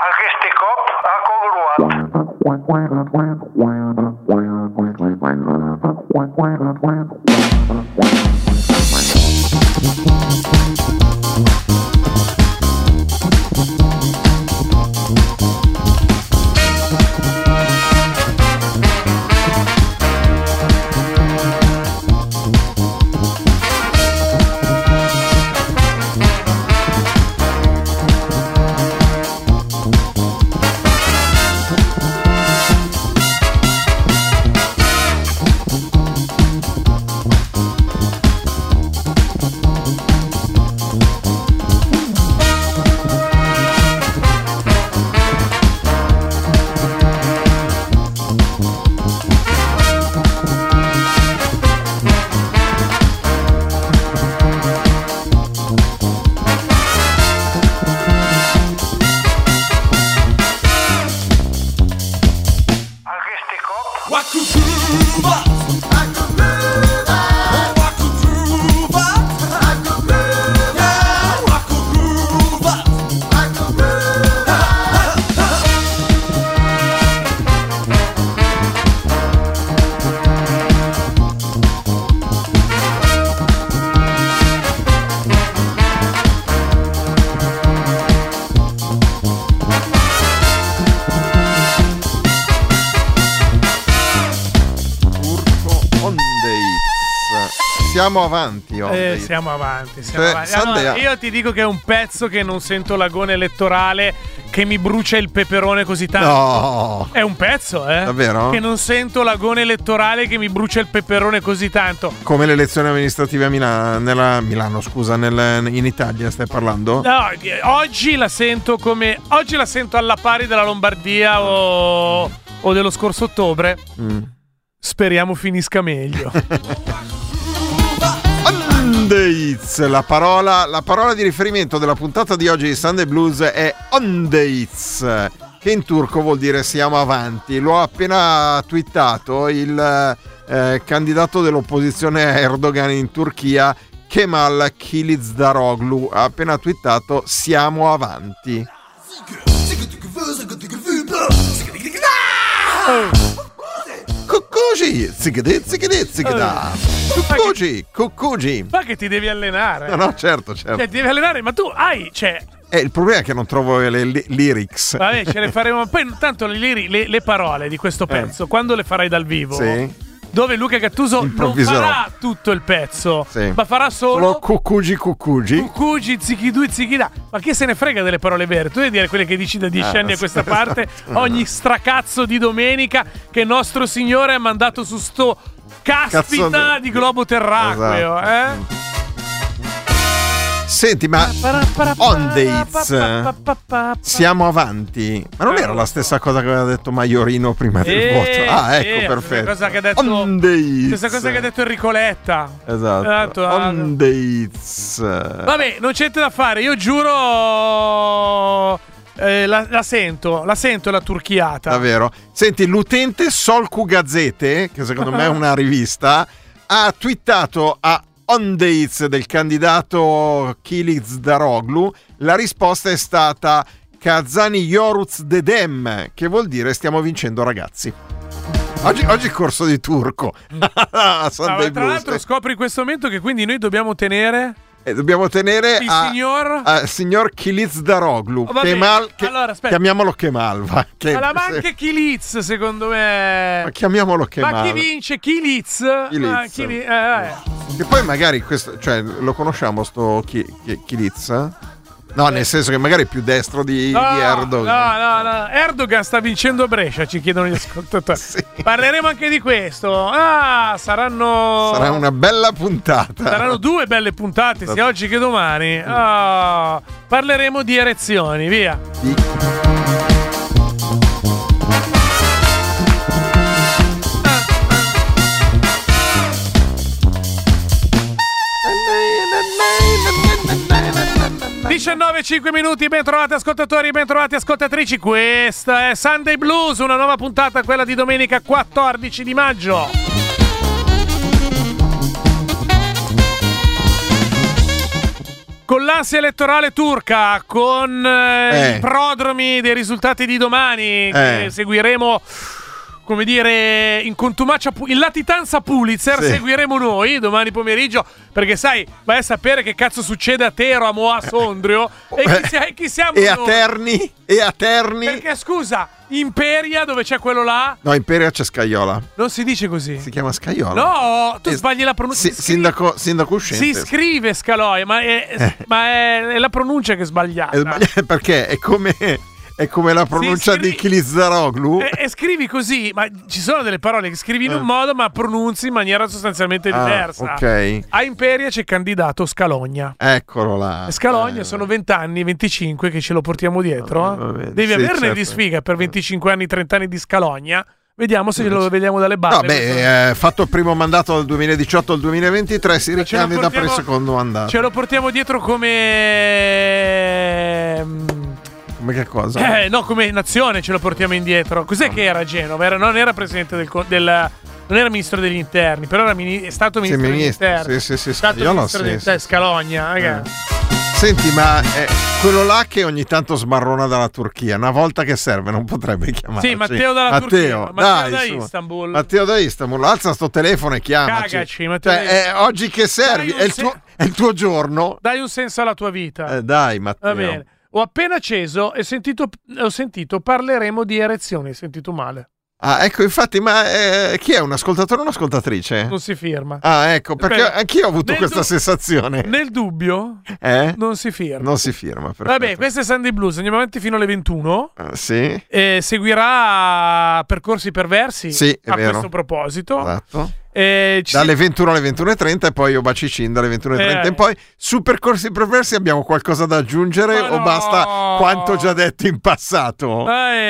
Aceste cop a Siamo avanti, siamo avanti. Allora, io ti dico che è un pezzo che non sento l'agone elettorale che mi brucia il peperone così tanto. No. È un pezzo, Davvero? Che non sento l'agone elettorale che mi brucia il peperone così tanto. Come le elezioni amministrative a Milano, scusa, in Italia stai parlando? No, oggi la sento alla pari della Lombardia o dello scorso ottobre. Speriamo finisca meglio. Ondeits, la parola di riferimento della puntata di oggi di Sunday Blues è Ondeits, che in turco vuol dire siamo avanti. Lo ha appena twittato il candidato dell'opposizione a Erdogan in Turchia, Kemal Kılıçdaroğlu, ha appena twittato siamo avanti. Cuccugi. Ma che ti devi allenare. No, certo. Ti devi allenare, ma tu hai, il problema è che non trovo le lyrics. Vabbè, ce le faremo. Poi intanto le parole di questo pezzo, quando le farai dal vivo, sì, dove Luca Gattuso non farà tutto il pezzo, sì, ma farà solo cuccugi, zichidù e zichidà. Ma chi se ne frega delle parole vere? Tu devi dire quelle che dici da 10 anni a questa parte, ogni stracazzo di domenica che nostro Signore ha mandato su sto caspita di globo terracqueo, Senti, ma Ondeits, siamo avanti. Ma non era la stessa cosa che aveva detto Maiorino prima del voto? Ecco, perfetto. Cosa che ha detto Ondeits. Stessa cosa che ha detto Enrico Letta. Esatto. Ondeits. Vabbè, non c'è niente da fare. Io giuro, la sento la turchiata. Davvero? Senti, l'utente Solcu Gazzete, che secondo me è una rivista, ha twittato a Ondeits del candidato Kılıçdaroğlu. La risposta è stata Kazani Yoruz Dedem, che vuol dire stiamo vincendo ragazzi. Oggi corso di turco. Tra l'altro scopri in questo momento che quindi noi dobbiamo tenere il signor Kılıçdaroğlu. Allora, chiamiamolo Kemal, va. Ma anche Kilic, secondo me. Ma chiamiamolo Kemal. Ma chi vince? Kilic? Che poi magari questo, lo conosciamo sto Kilic? No, nel senso che magari è più destro di Erdogan. No. Erdogan sta vincendo a Brescia, ci chiedono gli ascoltatori. Sì. Parleremo anche di questo. Sarà una bella puntata. Saranno 2 belle puntate, sia oggi che domani. Parleremo di erezioni, via. e 5 minuti, ben trovati ascoltatori, ben trovati ascoltatrici. Questa è Sunday Blues, una nuova puntata, quella di domenica 14 di maggio. con l'ansia elettorale turca, con i prodromi dei risultati di domani, che seguiremo, come dire, in contumacia, in latitanza Pulitzer, seguiremo noi domani pomeriggio, perché sai, vai a sapere che cazzo succede a Tero, a Moa, a Sondrio, e chi siamo noi? E a Terni. Perché scusa, Imperia, dove c'è quello là? No, Imperia c'è Scaiola. Non si dice così. Si chiama Scaiola. No, tu sbagli la pronuncia. Sindaco uscente. Si scrive Scaloia, ma è la pronuncia che è sbagliata. Perché è come la pronuncia di Kilizzaroglu. E scrivi così, ma ci sono delle parole che scrivi in un modo ma pronunzi in maniera sostanzialmente diversa. Ok. A Imperia c'è candidato Scalogna. Eccolo là. Scalogna sono 20 anni, 25 che ce lo portiamo dietro. Devi averne di sfiga per 25 anni, 30 anni di Scalogna. Vediamo se lo vediamo dalle balle. Fatto il primo mandato dal 2018 al 2023, si ricandida per il secondo mandato. Ce lo portiamo dietro come... Come che cosa? No, come nazione ce lo portiamo indietro. Cos'è che era Genova? Non era presidente non era ministro degli interni, però è stato ministro degli interni. Sì, Scalogna. Senti, ma quello là che ogni tanto smarrona dalla Turchia, una volta che serve non potrebbe chiamarci? Sì, Matteo dalla Turchia. Matteo da Istanbul. Matteo da Istanbul, alza sto telefono e chiamaci. Cagaci, Matteo. Oggi che servi? È il tuo giorno. Dai un senso alla tua vita. Dai, Matteo. Va bene. Ho appena acceso e ho sentito parleremo di erezioni. Hai sentito male? Ah, ecco, infatti, ma chi è? Un ascoltatore o un'ascoltatrice? Non si firma. Ah, ecco, perché anch'io ho avuto questa sensazione. Nel dubbio, non si firma. Non si firma, perfetto. Vabbè, questo è Sunday Blues, andiamo avanti fino alle 21. Sì. Seguirà Percorsi Perversi a vero. questo proposito. Esatto. Dalle 21 alle 21:30 e poi Obacicin dalle 21:30 in poi. Su Percorsi Perversi abbiamo qualcosa da aggiungere o basta quanto già detto in passato?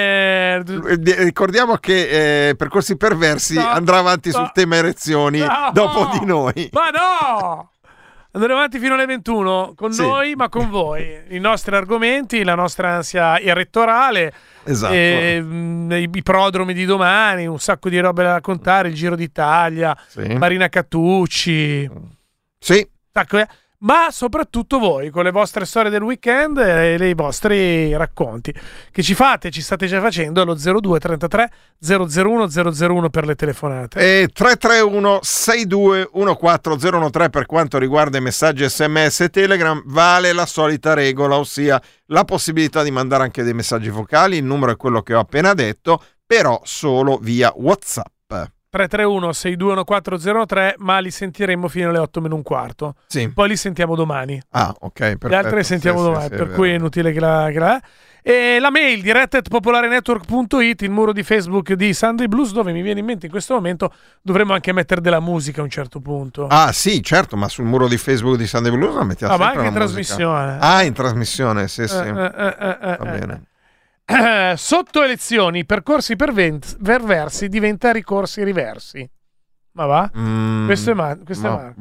Ricordiamo che Percorsi Perversi andrà avanti sul tema erezioni dopo di noi. Ma no! Andremo avanti fino alle 21 con noi, ma con voi. I nostri argomenti, la nostra ansia elettorale, esatto. I prodromi di domani, un sacco di robe da raccontare, il Giro d'Italia, Marina Cattucci. Sì. Ma soprattutto voi, con le vostre storie del weekend e i vostri racconti che ci state già facendo allo 02 33 001 001 per le telefonate. E 331 62 14013 per quanto riguarda i messaggi SMS e Telegram. Vale la solita regola, ossia la possibilità di mandare anche dei messaggi vocali. Il numero è quello che ho appena detto, però solo via WhatsApp. 331-621-403, ma li sentiremo fino alle 8:15. Sì. Poi li sentiamo domani. Ah, ok, perfetto. Le altre le sentiamo domani, per cui è inutile che la... E la mail diretta@popolarenetwork.it, il muro di Facebook di Sunday Blues, dove mi viene in mente in questo momento dovremmo anche mettere della musica a un certo punto. Ah sì, certo, ma sul muro di Facebook di Sunday Blues la mettiamo sempre ma anche in trasmissione. In trasmissione, sì. Va bene. Sotto elezioni, percorsi perversi diventa ricorsi riversi. Ma va? Questo è male.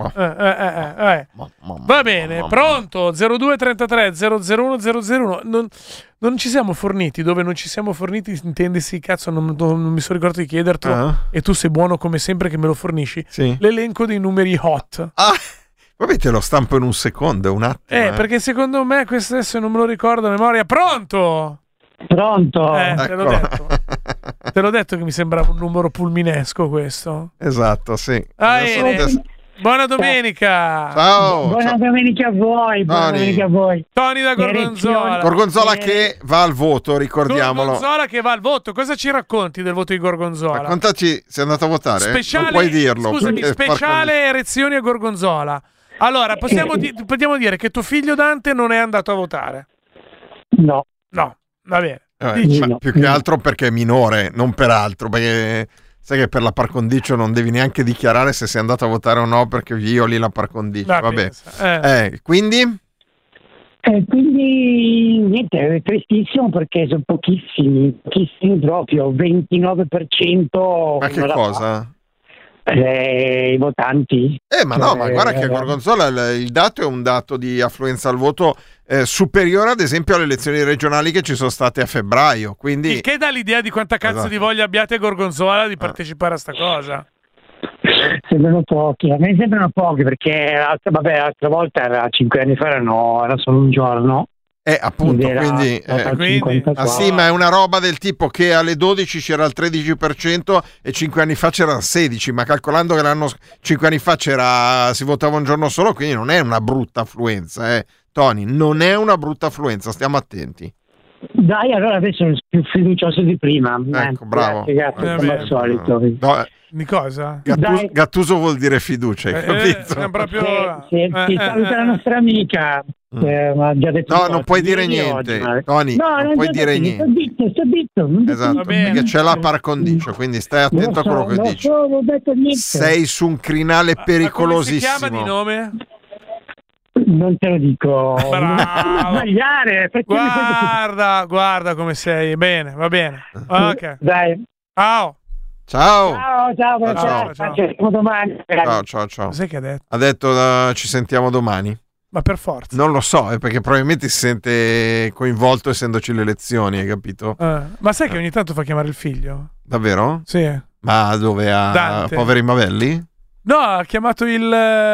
Va bene, pronto? 02 33 001 001. Non ci siamo forniti. Dove non ci siamo forniti, intendesi, cazzo, non mi sono ricordato di chiedertelo. E tu sei buono come sempre che me lo fornisci. Sì. L'elenco dei numeri hot. Vabbè, te lo stampo in un secondo, un attimo. Perché secondo me questo adesso non me lo ricordo a memoria. Pronto? Pronto? Te l'ho detto. Te l'ho detto che mi sembrava un numero pulminesco questo. Esatto, sì. Buona domenica. Ciao. Buona domenica a voi. Buona domenica a voi. Tony da Gorgonzola. Gorgonzola che va al voto, ricordiamolo. Gorgonzola che va al voto. Cosa ci racconti del voto di Gorgonzola? Raccontaci, sei andato a votare? Speciale, non puoi dirlo. Scusami, speciale erezioni a Gorgonzola. Allora, possiamo dire che tuo figlio Dante non è andato a votare? No. Va bene. Più che altro perché è minore, non per altro, perché sai che per la par condicio non devi neanche dichiarare se sei andato a votare o no, perché violi la par condicio. Vabbè. Quindi niente, è tristissimo perché sono pochissimi proprio, 29%. Ma che cosa? I votanti. Ma guarda che a Gorgonzola il dato è un dato di affluenza al voto superiore ad esempio alle elezioni regionali che ci sono state a febbraio, quindi il che dà l'idea di quanta cazzo di voglia abbiate a Gorgonzola di partecipare a sta cosa. Sembrano pochi, a me sembrano pochi perché l'altra volta era 5 anni fa era solo un giorno. Appunto, quindi sì, ma è una roba del tipo che alle 12 c'era il 13% e 5 anni fa c'era il 16%, ma calcolando che 5 anni fa si votava un giorno solo, quindi non è una brutta affluenza, Tony, non è una brutta affluenza, stiamo attenti. Dai, allora adesso sono più fiducioso di prima. Ecco, bravo. Grazie, come al solito. No, di cosa? Gattuso vuol dire fiducia, hai capito? È proprio... Ti saluta la nostra amica. Ha già detto no, non puoi dire niente, oggi, Tony, non puoi dire niente. Sto zitto. Esatto, perché c'è la par condicio, quindi stai attento a quello che dici. Non ho detto niente. Sei su un crinale pericolosissimo. Ma come si chiama di nome? Non te lo dico. Bravo. Sbagliare. Guarda come sei. Bene, va bene. Ok. Dai. Ciao. Ciao. Ci vediamo domani. Ciao. Cos'è che ha detto? Ha detto ci sentiamo domani. Ma per forza. Non lo so, perché probabilmente si sente coinvolto essendoci le elezioni, hai capito? Ma sai che ogni tanto fa chiamare il figlio? Davvero? Sì. Ma dove? A Dante. Poveri Mavelli? No, ha chiamato il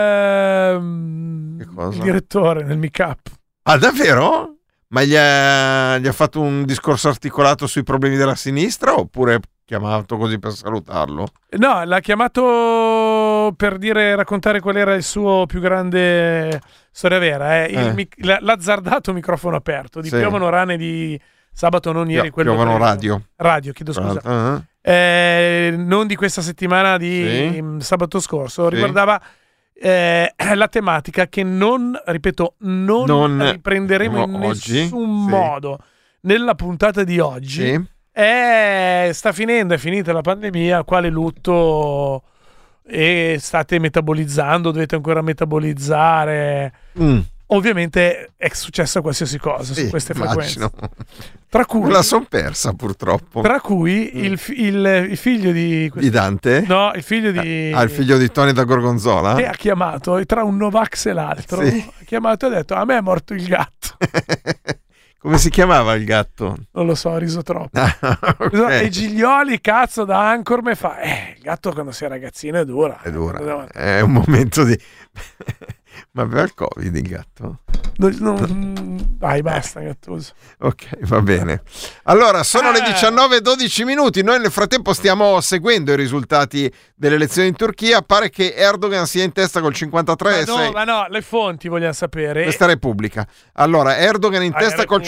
direttore nel make-up. Ah, davvero? Ma gli ha fatto un discorso articolato sui problemi della sinistra oppure chiamato così per salutarlo? No, l'ha chiamato per raccontare qual era il suo più grande storia vera. L'azzardato microfono aperto di Piovono Rane di sabato, non ieri. Piovono radio, chiedo scusa. Non di questa settimana, di sabato scorso. Riguardava la tematica che non riprenderemo in nessun modo nella puntata di oggi. È finita la pandemia, quale lutto state metabolizzando, dovete ancora metabolizzare. Ovviamente è successa qualsiasi cosa su queste frequenze. Tra cui la son persa purtroppo. Tra cui il figlio di Dante? No, il figlio di il figlio di Tony da Gorgonzola? Che ha chiamato, tra un Novax e l'altro, ha chiamato e ha detto: a me è morto il gatto. Come si chiamava il gatto? Non lo so, riso troppo. Okay. E Giglioli, cazzo, da Anchorman fa: il gatto quando sei ragazzino è dura. È dura. È un momento di... Ma aveva il Covid il gatto? Vai, basta, Gattuso. Ok, va bene. Allora, sono le 19:12 minuti. Noi nel frattempo stiamo seguendo i risultati delle elezioni in Turchia. Pare che Erdogan sia in testa col 53,6%. Ma no, le fonti vogliamo sapere. Questa è Repubblica. Allora, Erdogan in testa col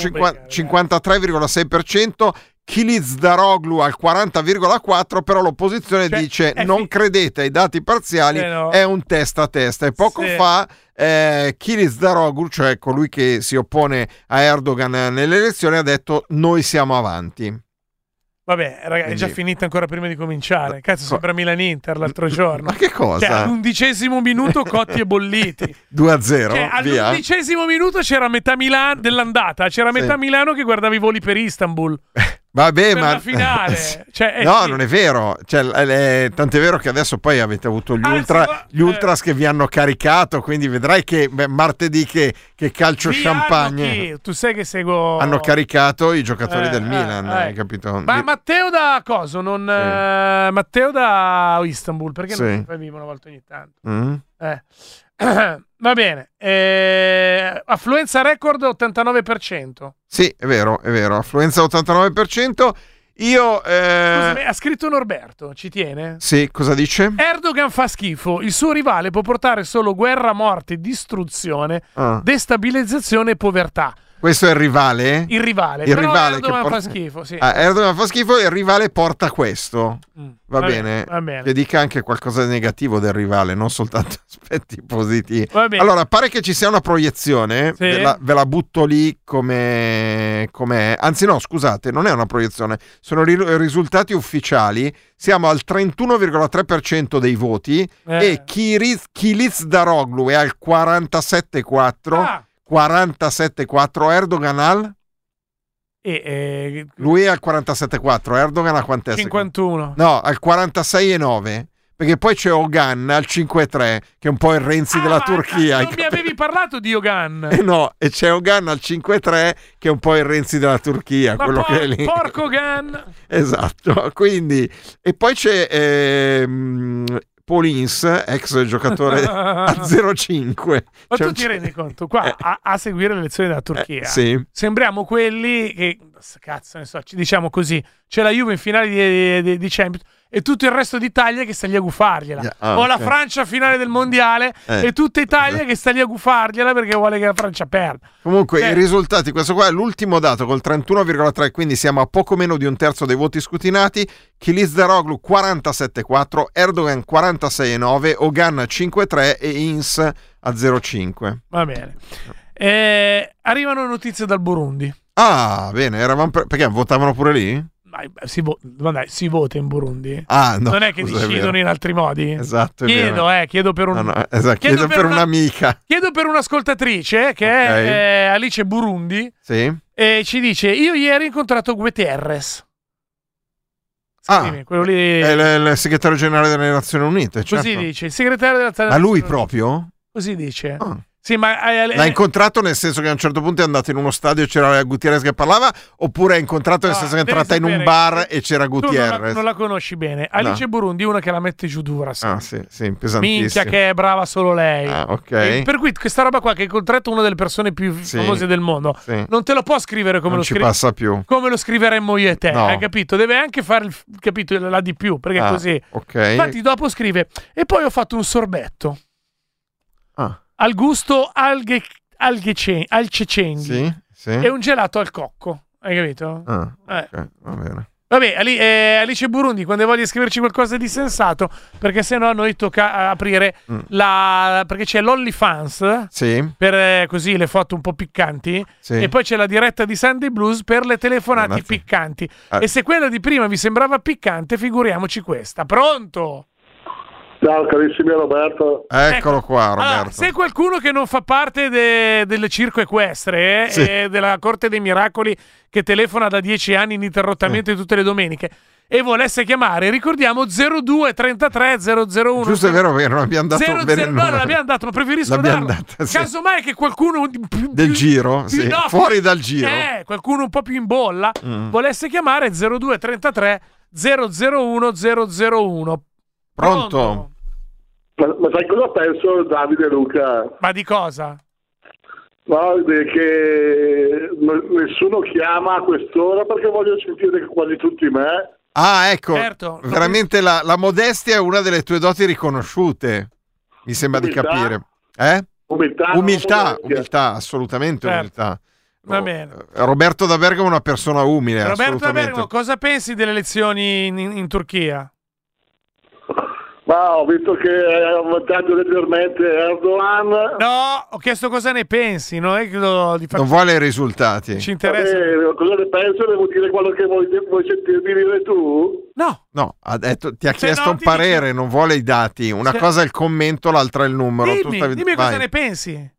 53,6%. Kılıçdaroğlu al 40,4%, però l'opposizione dice non credete ai dati parziali, è un testa a testa. E poco fa Kılıçdaroğlu, cioè colui che si oppone a Erdogan nelle elezioni, ha detto noi siamo avanti. Vabbè, ragazzi, è già finita ancora prima di cominciare. Cazzo, sembra Milan-Inter l'altro giorno. Ma che cosa? Cioè, all'11° minuto cotti e bolliti. 2-0, cioè, all'11° minuto c'era metà Milano dell'andata, c'era metà Milano che guardava i voli per Istanbul. Vabbè, per la finale. Cioè, non è vero. Cioè, tant'è vero che adesso poi avete avuto gli ultras che vi hanno caricato, quindi vedrai che martedì che calcio champagne. Tu sai che seguo. Hanno caricato i giocatori del Milan, hai capito? Ma Matteo da cosa? Matteo da Istanbul, perché non fai vivo una volta ogni tanto? Va bene. Affluenza record 89%. Sì, è vero, affluenza 89%. Scusami, ha scritto Norberto, ci tiene? Sì, cosa dice? Erdogan fa schifo, il suo rivale può portare solo guerra, morte, distruzione, destabilizzazione e povertà. Questo è il rivale? Il rivale Erdogan fa schifo, sì. Erdogan fa schifo e il rivale porta questo. Va bene. Che dica anche qualcosa di negativo del rivale, non soltanto aspetti positivi. Allora, pare che ci sia una proiezione, ve la butto lì com'è. Anzi no, scusate, non è una proiezione, sono risultati ufficiali. Siamo al 31,3% dei voti e Kılıçdaroğlu è al 47,4%. 47,4, Erdogan al? Lui è al 47,4, Erdogan a quant'è? 51. No, al 46,9. Perché poi c'è Ogan al 5,3, che è un po' il Renzi della Turchia. Non mi avevi parlato di Ogan? No, e c'è Ogan al 5,3, che è un po' il Renzi della Turchia. Quello che è lì. Porco Ogan! Esatto, quindi. E poi c'è Paulins, ex giocatore a 0,5. Ma tu ti rendi conto, qua a seguire le elezioni della Turchia, sì. sembriamo quelli che, cazzo ne so, ci diciamo così, c'è la Juve in finale di Champions e tutto il resto d'Italia che sta lì a gufargliela, o la Francia finale del mondiale e tutta Italia che sta lì a gufargliela perché vuole che la Francia perda. Comunque i risultati, questo qua è l'ultimo dato col 31,3, quindi siamo a poco meno di un terzo dei voti scutinati. Kılıçdaroğlu 47,4, Erdogan 46,9, Ogan 5,3 e Ins a 0,5. Va bene. Arrivano notizie dal Burundi. Ah, bene, perché votavano pure lì? Si vota in Burundi? Ah, no, non è che decidono in altri modi? Esatto, chiedo per chiedo per un'amica. Chiedo per un'ascoltatrice che è Alice Burundi. Sì. E ci dice: io ieri ho incontrato Guterres. Quello lì è il segretario generale delle Nazioni Unite. Così certo. dice il segretario delle Nazioni Unite. Ma lui Unite. proprio? Così dice. Sì, ma l'ha incontrato nel senso che a un certo punto è andato in uno stadio e c'era Gutierrez che parlava, oppure è incontrato nel senso che è entrata in un bar e c'era Gutierrez? Non la conosci bene. Alice Burundi, una che la mette giù dura. Sì, pesantissima. Minchia che è brava solo lei. Ok. E per cui questa roba qua che hai incontrato una delle persone più famose del mondo, non te lo può scrivere come non lo ci passa più. Come lo scriveremmo io e te, no. hai capito? Deve anche fare la di più, perché è così. Okay. Infatti dopo scrive: e poi ho fatto un sorbetto. Al gusto alcecenghi e un gelato al cocco, hai capito? Okay, va bene. Vabbè, Alice Burundi, quando voglia scriverci qualcosa di sensato, perché sennò a noi tocca aprire perché c'è l'OnlyFans per così le foto un po' piccanti e poi c'è la diretta di Sunday Blues per le telefonate piccanti. E se quella di prima vi sembrava piccante, figuriamoci questa. Pronto? Ciao carissimi Roberto. Eccolo qua Roberto. Allora, se qualcuno che non fa parte del circo equestre e della Corte dei Miracoli che telefona da 10 anni ininterrottamente tutte le domeniche e volesse chiamare, ricordiamo 02 33 001. Giusto, è vero, non abbiamo dato bene il numero. Non l'abbiamo dato, ma preferisco darlo. Casomai che qualcuno del giro, fuori dal giro, qualcuno un po' più in bolla volesse chiamare 02 33 001 001. Pronto? Ma sai cosa penso Davide e Luca? Ma di cosa? No, che nessuno chiama a quest'ora perché voglio sentire quasi tutti me. Ah, ecco, certo. Veramente la modestia è una delle tue doti riconosciute, mi sembra di capire. Umiltà, assolutamente umiltà. Va bene. Roberto da Bergamo è una persona umile. Roberto da Bergamo, cosa pensi delle elezioni in Turchia? Ma ho visto che è un vantaggio leggermente Erdogan. No, ho chiesto cosa ne pensi, non vuole i risultati. Ci interessa. Cosa ne penso? Devo dire quello che vuoi sentirmi dire tu? No, ha detto, ti ha chiesto un parere, non vuole i dati. Una cosa è il commento, l'altra è il numero. Dimmi cosa ne pensi.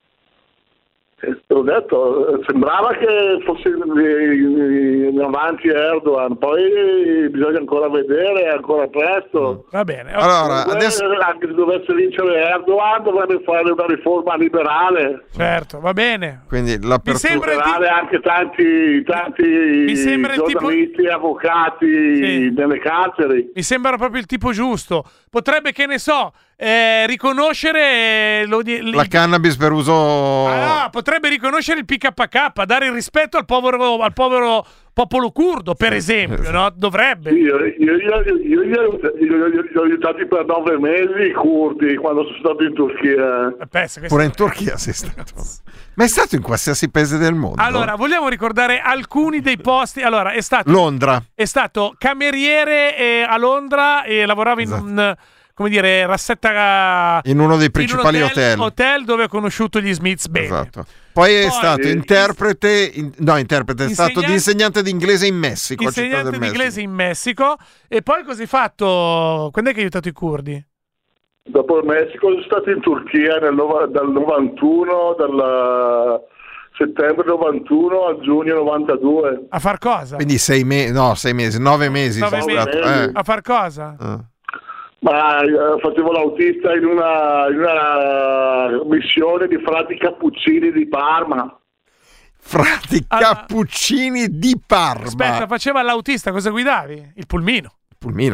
Ho detto, sembrava che fosse in avanti Erdogan, poi bisogna ancora vedere, è ancora presto. Va bene. Allora, adesso anche se dovesse vincere Erdogan dovrebbe fare una riforma liberale. Certo, va bene. Quindi liberale anche tanti giornalisti e avvocati nelle carceri. Mi sembra proprio il tipo giusto. Potrebbe, che ne so, riconoscere la cannabis per uso. Potrebbe riconoscere il PKK, dare il rispetto al povero popolo curdo, per esempio, no? Dovrebbe. Io li ho aiutati per 9 mesi i curdi quando sono stato in Turchia. Pure in Turchia sei stato. Ma è stato in qualsiasi paese del mondo. Allora, vogliamo ricordare alcuni dei posti. Allora, è stato Londra. È stato cameriere a Londra e lavorava in come dire, rassetta in uno dei principali hotel dove ho conosciuto gli Smiths bene. Esatto. Poi è stato interprete, è stato di insegnante di inglese in Messico. Insegnante di inglese in Messico. E poi cosa hai fatto? Quando è che hai aiutato i curdi? Dopo il Messico sono stato in Turchia dal 91, dal settembre 91 a giugno 92. A far cosa? Quindi 6 mesi, 9 mesi. A far cosa? Ma facevo l'autista in una missione di frati cappuccini di Parma. Frati cappuccini di Parma. Aspetta, faceva l'autista, cosa guidavi? Il pulmino.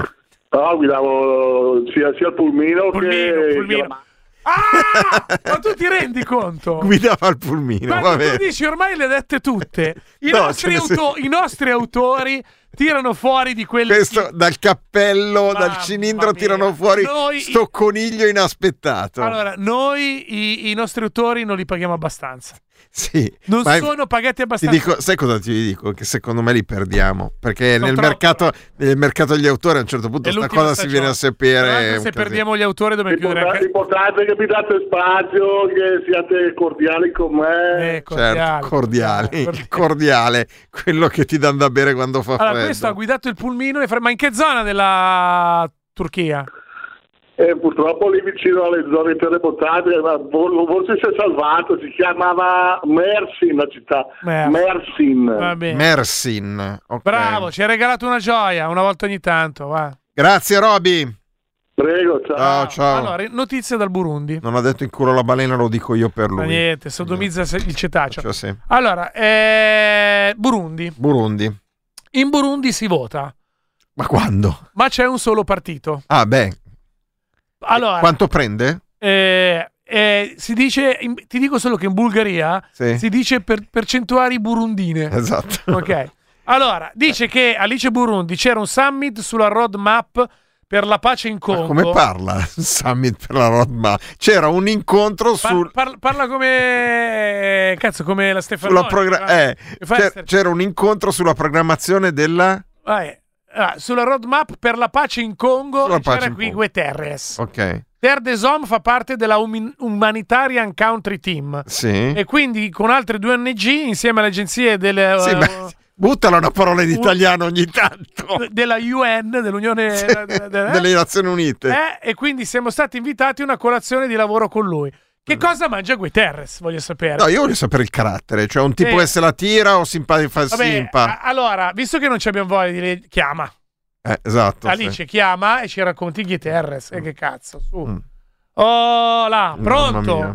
No, guidavo sia il pulmino che... Ah! Ma tu ti rendi conto? Guidava il pulmino, Quando vabbè. tu dici ormai le dette tutte. I No, i nostri autori tirano fuori di quelli Questo dal cappello, dal cilindro mia. tirano fuori Noi- sto coniglio inaspettato. Allora, noi i nostri autori non li paghiamo abbastanza. Sì, Non ma sono pagati ti abbastanza. dico, sai cosa ti dico? Che secondo me li perdiamo, perché Sono nel troppo. mercato degli autori a un certo punto È sta l'ultima cosa si viene a stagione. sapere. Tra l'altro, un se casino. perdiamo gli autori dobbiamo chiudere anche. L'importante è che mi date spazio, che siate cordiali con me. Certo, cordiale, quello che ti danno da bere quando fa Allora, freddo. questo ha guidato il pulmino, ma in che zona della Turchia? Purtroppo lì vicino alle zone terremotate, ma forse si è salvato, si chiamava Mersin la città. Mersin. Va bene. Mersin, ok. Bravo, ci hai regalato una gioia una volta ogni tanto. Va. Grazie Roby. Prego, ciao. Ciao. Allora, notizie dal Burundi. Non ha detto in culo la balena, lo dico io per Ma lui. niente, sodomizza il cetaceo. Cioè, sì. Allora, Burundi. In Burundi si vota, Ma quando? ma c'è un solo partito. Ah, beh. Allora, Quanto prende? si dice, ti dico solo che in Bulgaria Sì. si dice percentuali burundine. Esatto. Ok. Allora, dice che a Lice Burundi c'era un summit sulla roadmap per la pace in Congo. Ma come parla Summit per la roadmap? C'era un incontro parla come cazzo, come la Stefanoni. C'era un incontro sulla programmazione della sulla roadmap per la pace in Congo. Sulla E c'era pace in qui Congo. Guterres. Ok. Terre des Hommes fa parte della Humanitarian Country Team. Sì. E quindi con altre 2 ONG insieme alle agenzie delle Sì, buttala una parola in italiano ogni tanto. della UN, dell'Unione delle Nazioni Unite. E quindi siamo stati invitati a una colazione di lavoro con lui. Che cosa mangia Guterres? Voglio sapere. No, io voglio sapere il carattere, cioè un tipo che se la tira o fa simpa. Allora, visto che non ci abbiamo voglia di dire, chiama. Esatto. Alice chiama e ci racconti Guterres. E che cazzo, su. Mm. Oh là, pronto?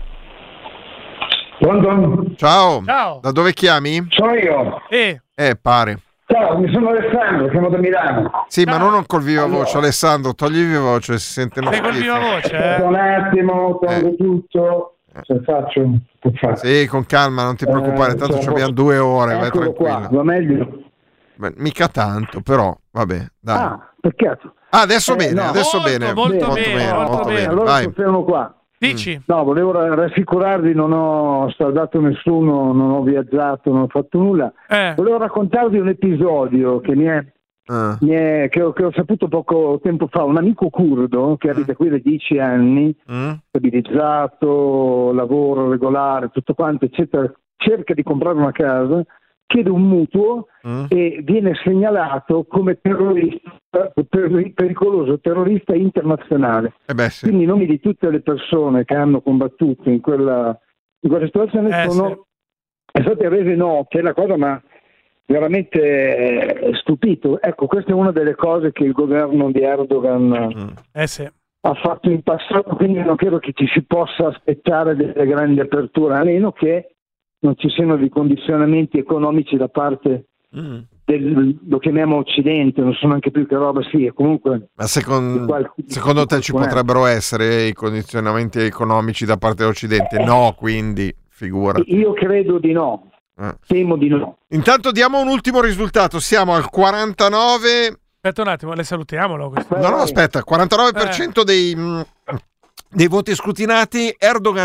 Pronto? Ciao. Ciao. Da dove chiami? Sono io. Pare. Ciao, mi sono Alessandro, chiamo da Milano. Sì, ma non col viva voce, Alessandro, togli il viva voce, si sente uno Sei col viva voce, Un attimo, tolgo tutto. Se faccio, Sì, con calma, non ti preoccupare, tanto ci abbiamo 2 ore, vai Eccolo tranquillo. qua, va meglio? Beh, mica tanto, però, vabbè, dai. Peccato. Adesso bene, no. adesso Molto, bene. molto bene. Allora Vai. sono fermo qua. Dici? No, volevo rassicurarvi, non ho saldato nessuno, non ho viaggiato, non ho fatto nulla. Volevo raccontarvi un episodio che che ho saputo poco tempo fa. Un amico curdo che abita qui da 10 anni, stabilizzato, lavoro regolare, tutto quanto, eccetera, cerca di comprare una casa, chiede un mutuo e viene segnalato come pericoloso terrorista internazionale. Sì. Quindi i nomi di tutte le persone che hanno combattuto in quella situazione sono state rese note. La cosa mi ha veramente stupito. Ecco, questa è una delle cose che il governo di Erdogan ha fatto in passato, quindi non credo che ci si possa aspettare delle grandi aperture, a meno che non ci siano dei condizionamenti economici da parte lo chiamiamo Occidente, non so neanche più che roba sia, comunque. Ma secondo te ci potrebbero essere i condizionamenti economici da parte dell'Occidente? No, quindi figurati. Io credo di no, temo di no. Intanto diamo un ultimo risultato, siamo al 49. Aspetta un attimo, le salutiamolo. No, aspetta, 49% dei voti scrutinati, Erdogan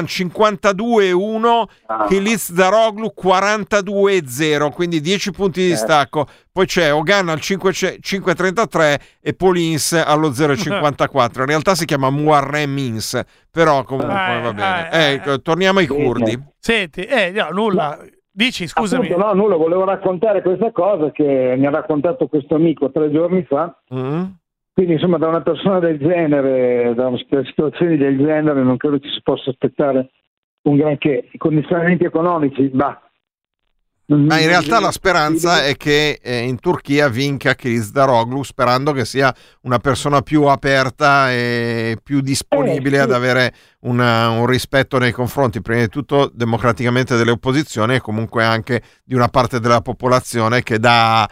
52,1, Kılıçdaroğlu 42,0, quindi 10 punti di distacco. Poi c'è Ogan al 5,33 e Polins allo 0,54. In realtà si chiama Muharrem Mins, però comunque va bene. Torniamo ai curdi. Senti, no, nulla. Dici, scusami. Appunto, no, nulla, volevo raccontare questa cosa che mi ha raccontato questo amico 3 giorni fa. Quindi insomma da una persona del genere, da situazioni del genere, non credo ci si possa aspettare un granché. I condizionamenti economici, Ma in realtà la speranza è che in Turchia vinca Kılıçdaroğlu, sperando che sia una persona più aperta e più disponibile ad avere un rispetto nei confronti, prima di tutto democraticamente, delle opposizioni e comunque anche di una parte della popolazione che da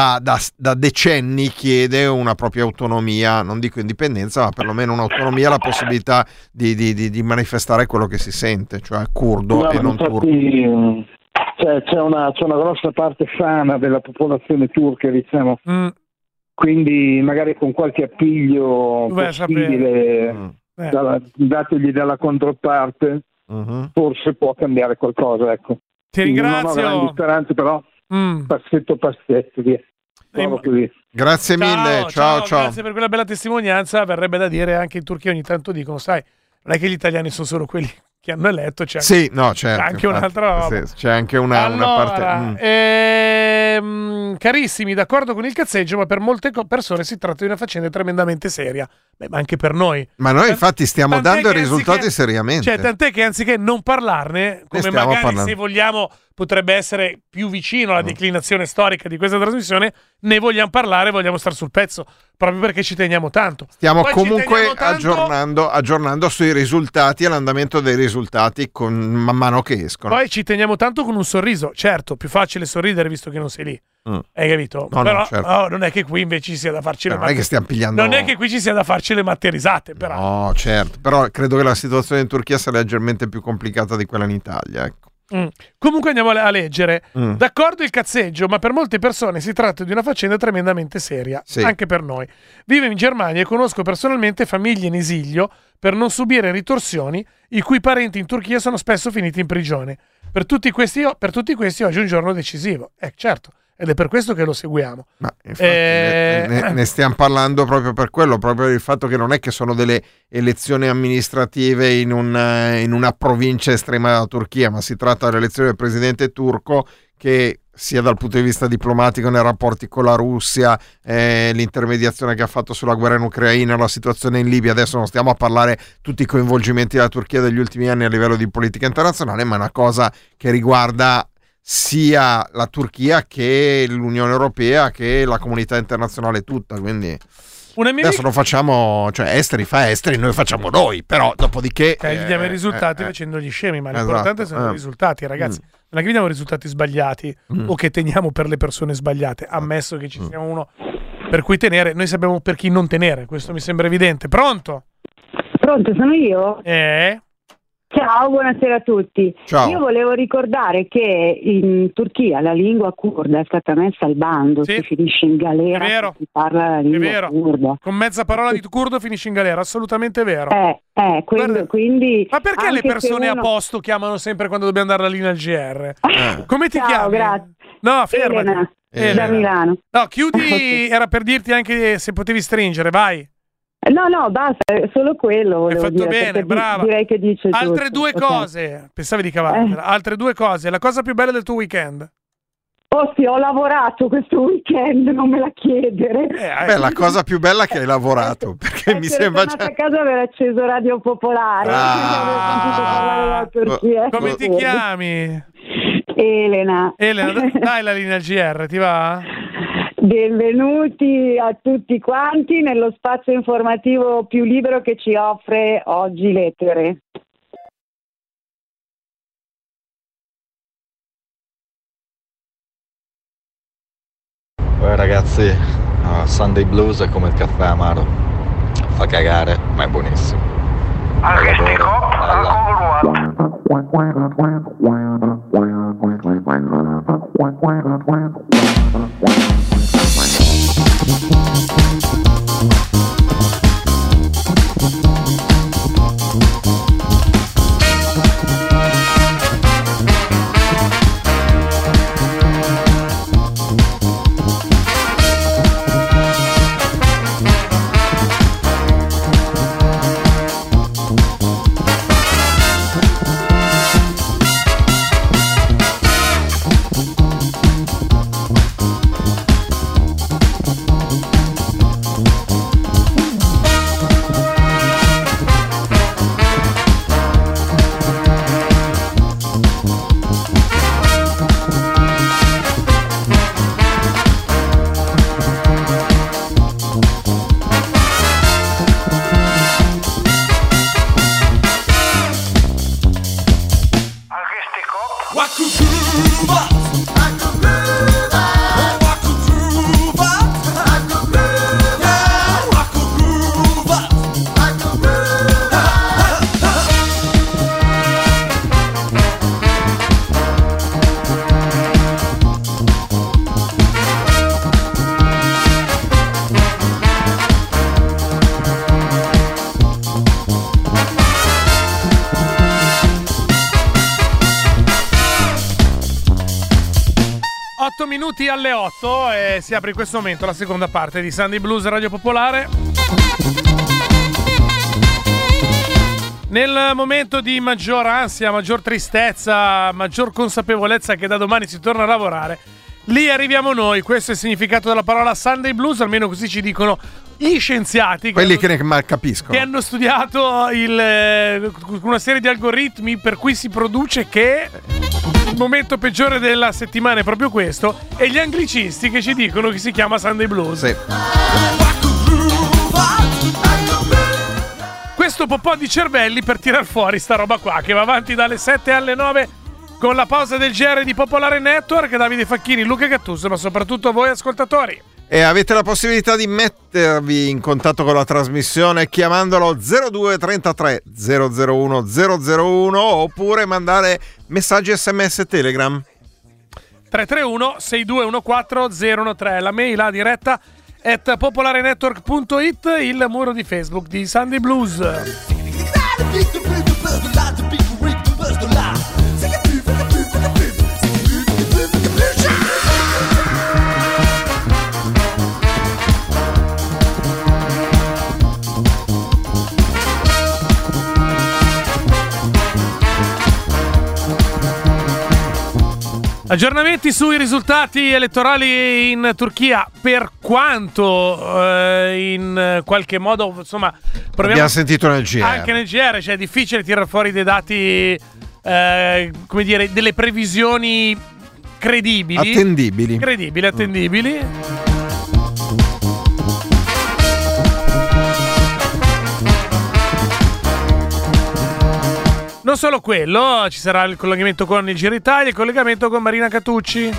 decenni chiede una propria autonomia, non dico indipendenza, ma perlomeno un'autonomia, la possibilità di manifestare quello che si sente, cioè curdo e non turco. C'è una grossa parte sana della popolazione turca, diciamo, quindi magari con qualche appiglio possibile, dategli dalla controparte, forse può cambiare qualcosa, ecco. Ti ringrazio. Non ho grandi speranze, però passetto, via. Grazie mille, ciao. Grazie per quella bella testimonianza. Verrebbe da dire, anche in Turchia ogni tanto dicono, sai, non è che gli italiani sono solo quelli che hanno eletto, c'è anche un'altra roba. Sì, c'è anche una parte. Carissimi, d'accordo con il cazzeggio, ma per molte persone si tratta di una faccenda tremendamente seria. Ma anche per noi. Ma noi infatti stiamo dando i risultati seriamente. Cioè, tant'è che anziché non parlarne, come magari se vogliamo potrebbe essere più vicino alla declinazione storica di questa trasmissione, ne vogliamo parlare, vogliamo stare sul pezzo, proprio perché ci teniamo tanto. Stiamo comunque aggiornando sui risultati e l'andamento dei risultati man mano che escono. Poi ci teniamo tanto con un sorriso. Certo, più facile sorridere visto che non sei lì. Hai capito? Però certo. Non è che qui invece ci sia da farci le matte. Non è che stiamo pigliando. Non è che qui ci sia da farci le matte risate, però. No, certo. Però credo che la situazione in Turchia sia leggermente più complicata di quella in Italia, ecco. Comunque andiamo a leggere. D'accordo il cazzeggio, ma per molte persone si tratta di una faccenda tremendamente seria, anche per noi. Vivo in Germania e conosco personalmente famiglie in esilio per non subire ritorsioni, i cui parenti in Turchia sono spesso finiti in prigione. Per tutti questi oggi è un giorno decisivo. Certo. Ed è per questo che lo seguiamo. Ma infatti ne stiamo parlando proprio per quello, proprio per il fatto che non è che sono delle elezioni amministrative in una provincia estrema della Turchia, ma si tratta dell'elezione del presidente turco che, sia dal punto di vista diplomatico nei rapporti con la Russia, l'intermediazione che ha fatto sulla guerra in Ucraina, la situazione in Libia, adesso non stiamo a parlare tutti i coinvolgimenti della Turchia degli ultimi anni a livello di politica internazionale, ma è una cosa che riguarda sia la Turchia che l'Unione Europea che la comunità internazionale tutta, quindi adesso non facciamo, cioè esteri fa esteri, noi facciamo noi, però dopodiché gli diamo i risultati facendo gli scemi, ma l'importante sono i risultati, ragazzi. Non è che vediamo risultati sbagliati o che teniamo per le persone sbagliate, ammesso che ci sia uno per cui tenere, noi sappiamo per chi non tenere, questo mi sembra evidente. Pronto, sono io? Ciao, buonasera a tutti. Ciao. Io volevo ricordare che in Turchia la lingua curda è stata messa al bando, si finisce in galera, si parla la lingua curda. Con mezza parola di curdo finisce in galera, assolutamente vero. Quindi ma perché le persone a posto chiamano sempre quando dobbiamo dare la linea al GR? Come ti chiami? Grazie. No, fermati. Da Milano. No, chiudi, era per dirti anche se potevi stringere, vai. No, basta, solo quello volevo Hai fatto dire, bene, brava. Direi che dice altre tutto. Due cose, pensavi di cavartela. Altre due cose, la cosa più bella del tuo weekend? Sì, ho lavorato questo weekend, non me la chiedere. La cosa più bella che hai lavorato, perché mi sembra già a casa aver acceso Radio Popolare. Come ti chiami? Elena, dai la linea GR, ti va? Benvenuti a tutti quanti nello spazio informativo più libero che ci offre oggi l'etere. Ragazzi, Sunday Blues è come il caffè amaro, fa cagare ma è buonissimo. 8 minuti alle 8 e si apre in questo momento la seconda parte di Sunday Blues Radio Popolare. Nel momento di maggior ansia, maggior tristezza, maggior consapevolezza che da domani si torna a lavorare, lì arriviamo noi. Questo è il significato della parola Sunday Blues, almeno così ci dicono gli scienziati, quelli che ne capiscono, che hanno studiato una serie di algoritmi per cui si produce che il momento peggiore della settimana è proprio questo, e gli anglicisti che ci dicono che si chiama Sunday Blues. Sì. Questo po' di cervelli per tirar fuori sta roba qua, che va avanti dalle 7 alle 9 con la pausa del GR di Popolare Network. Davide Facchini, Luca Gattuso, ma soprattutto voi ascoltatori. E avete la possibilità di mettervi in contatto con la trasmissione chiamandolo 0233 001 001 oppure mandare messaggi SMS Telegram 331 6214 013, la mail a diretta @popolarenetwork.it, il muro di Facebook di Sunday Blues. Aggiornamenti sui risultati elettorali in Turchia, per quanto in qualche modo, insomma, abbiamo sentito nel GR. Anche nel GR, cioè è difficile tirare fuori dei dati, come dire, delle previsioni credibili. Attendibili. Non solo quello, ci sarà il collegamento con il Giro Italia, il collegamento con Marina Catucci.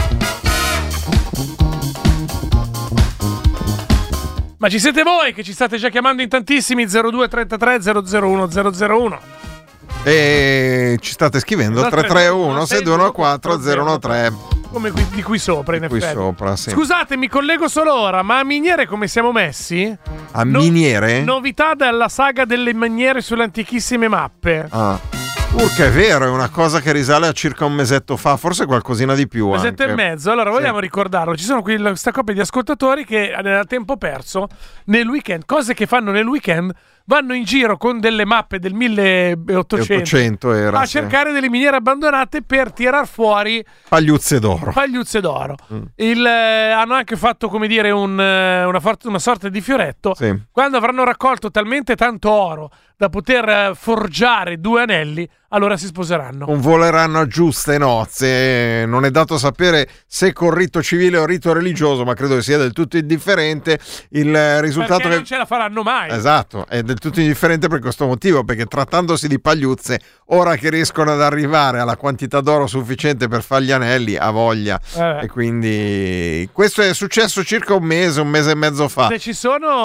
Ma ci siete voi che ci state già chiamando in tantissimi, 0233 001 001. E ci state scrivendo 331 6214 013. Come di qui sopra, in effetti. Qui sopra, sì. Scusate, mi collego solo ora, ma a Miniere come siamo messi? A Miniere? Novità dalla saga delle miniere sulle antichissime mappe. Urca, è vero, è una cosa che risale a circa un mesetto fa, forse qualcosina di più. Mesetto e mezzo. Allora vogliamo ricordarlo, ci sono qui questa coppia di ascoltatori che a tempo perso nel weekend, cose che fanno nel weekend, vanno in giro con delle mappe del 1800 a cercare delle miniere abbandonate per tirar fuori pagliuzze d'oro. Hanno anche fatto, come dire, una sorta di fioretto. Quando avranno raccolto talmente tanto oro da poter forgiare 2 anelli, allora si sposeranno. Convoleranno a giuste nozze. Non è dato sapere se con rito civile o rito religioso, ma credo che sia del tutto indifferente il risultato. Perché non ce la faranno mai. Esatto, è del tutto indifferente per questo motivo, perché trattandosi di pagliuzze, ora che riescono ad arrivare alla quantità d'oro sufficiente per fare gli anelli, ha voglia. E quindi questo è successo circa un mese e mezzo fa. Se ci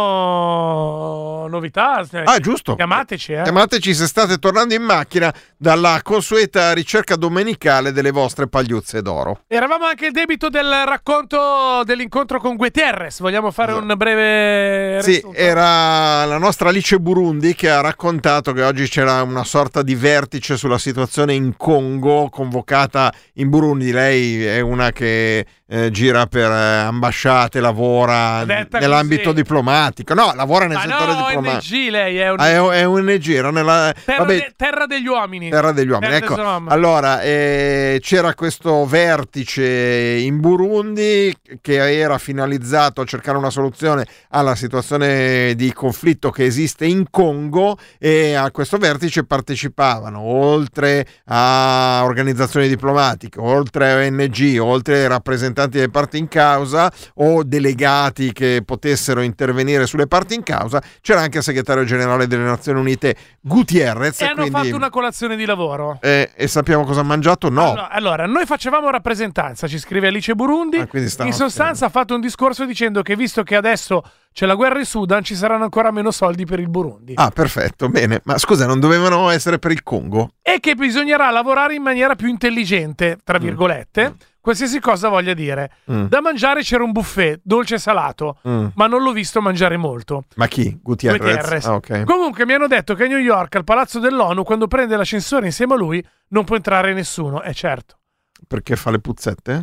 sono novità, giusto. Chiamateci se state tornando in macchina dalla consueta ricerca domenicale delle vostre pagliuzze d'oro. Eravamo anche il debito del racconto dell'incontro con Guterres. Vogliamo fare un breve riassunto? Sì, era la nostra Alice Burundi che ha raccontato che oggi c'era una sorta di vertice sulla situazione in Congo, convocata in Burundi. Lei è una che gira per ambasciate, lavora nell'ambito diplomatico. No, lavora nel settore diplomatico. ONG, lei è ONG, era nella terra degli uomini. Ecco, allora c'era questo vertice in Burundi che era finalizzato a cercare una soluzione alla situazione di conflitto che esiste in Congo, e a questo vertice partecipavano, oltre a organizzazioni diplomatiche, oltre a ONG, oltre ai rappresentanti delle parti in causa o delegati che potessero intervenire sulle parti in causa, c'era anche il segretario generale delle Nazioni Unite Gutierrez. E hanno fatto una colazione di lavoro. E sappiamo cosa ha mangiato? No. Allora, noi facevamo rappresentanza, ci scrive Alice Burundi. In sostanza ha fatto un discorso dicendo che visto che adesso c'è la guerra in Sudan, ci saranno ancora meno soldi per il Burundi. Perfetto, bene. Ma scusa, non dovevano essere per il Congo? E che bisognerà lavorare in maniera più intelligente, tra virgolette, qualsiasi cosa voglia dire. Da mangiare c'era un buffet, dolce e salato, ma non l'ho visto mangiare molto. Ma chi? Gutierrez? Okay. Comunque mi hanno detto che a New York, al palazzo dell'ONU, quando prende l'ascensore insieme a lui, non può entrare nessuno. Certo. Perché fa le puzzette?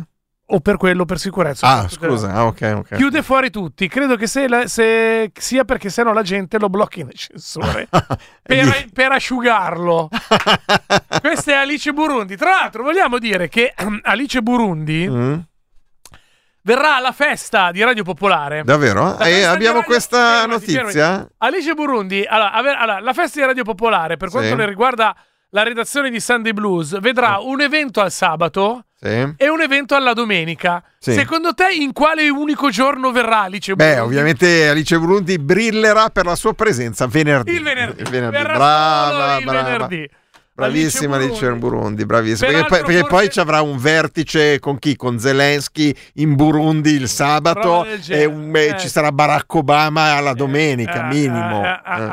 o per quello, per sicurezza. Scusa, ok. Chiude fuori tutti. Credo che sia perché sennò la gente lo blocchi in ascensore per asciugarlo. Questa è Alice Burundi. Tra l'altro vogliamo dire che Alice Burundi verrà alla festa di Radio Popolare. Davvero? Abbiamo questa notizia? Alice Burundi, allora, la festa di Radio Popolare, per quanto ne riguarda la redazione di Sunday Blues, vedrà un evento al sabato e un evento alla domenica. Secondo te in quale unico giorno verrà Alice Burundi? Ovviamente Alice Burundi brillerà per la sua presenza venerdì. Il venerdì. Brava. Venerdì. Bravissima Alice Burundi, bravissima. Perché poi ci avrà un vertice con chi? Con Zelensky in Burundi il sabato e ci sarà Barack Obama alla domenica, minimo.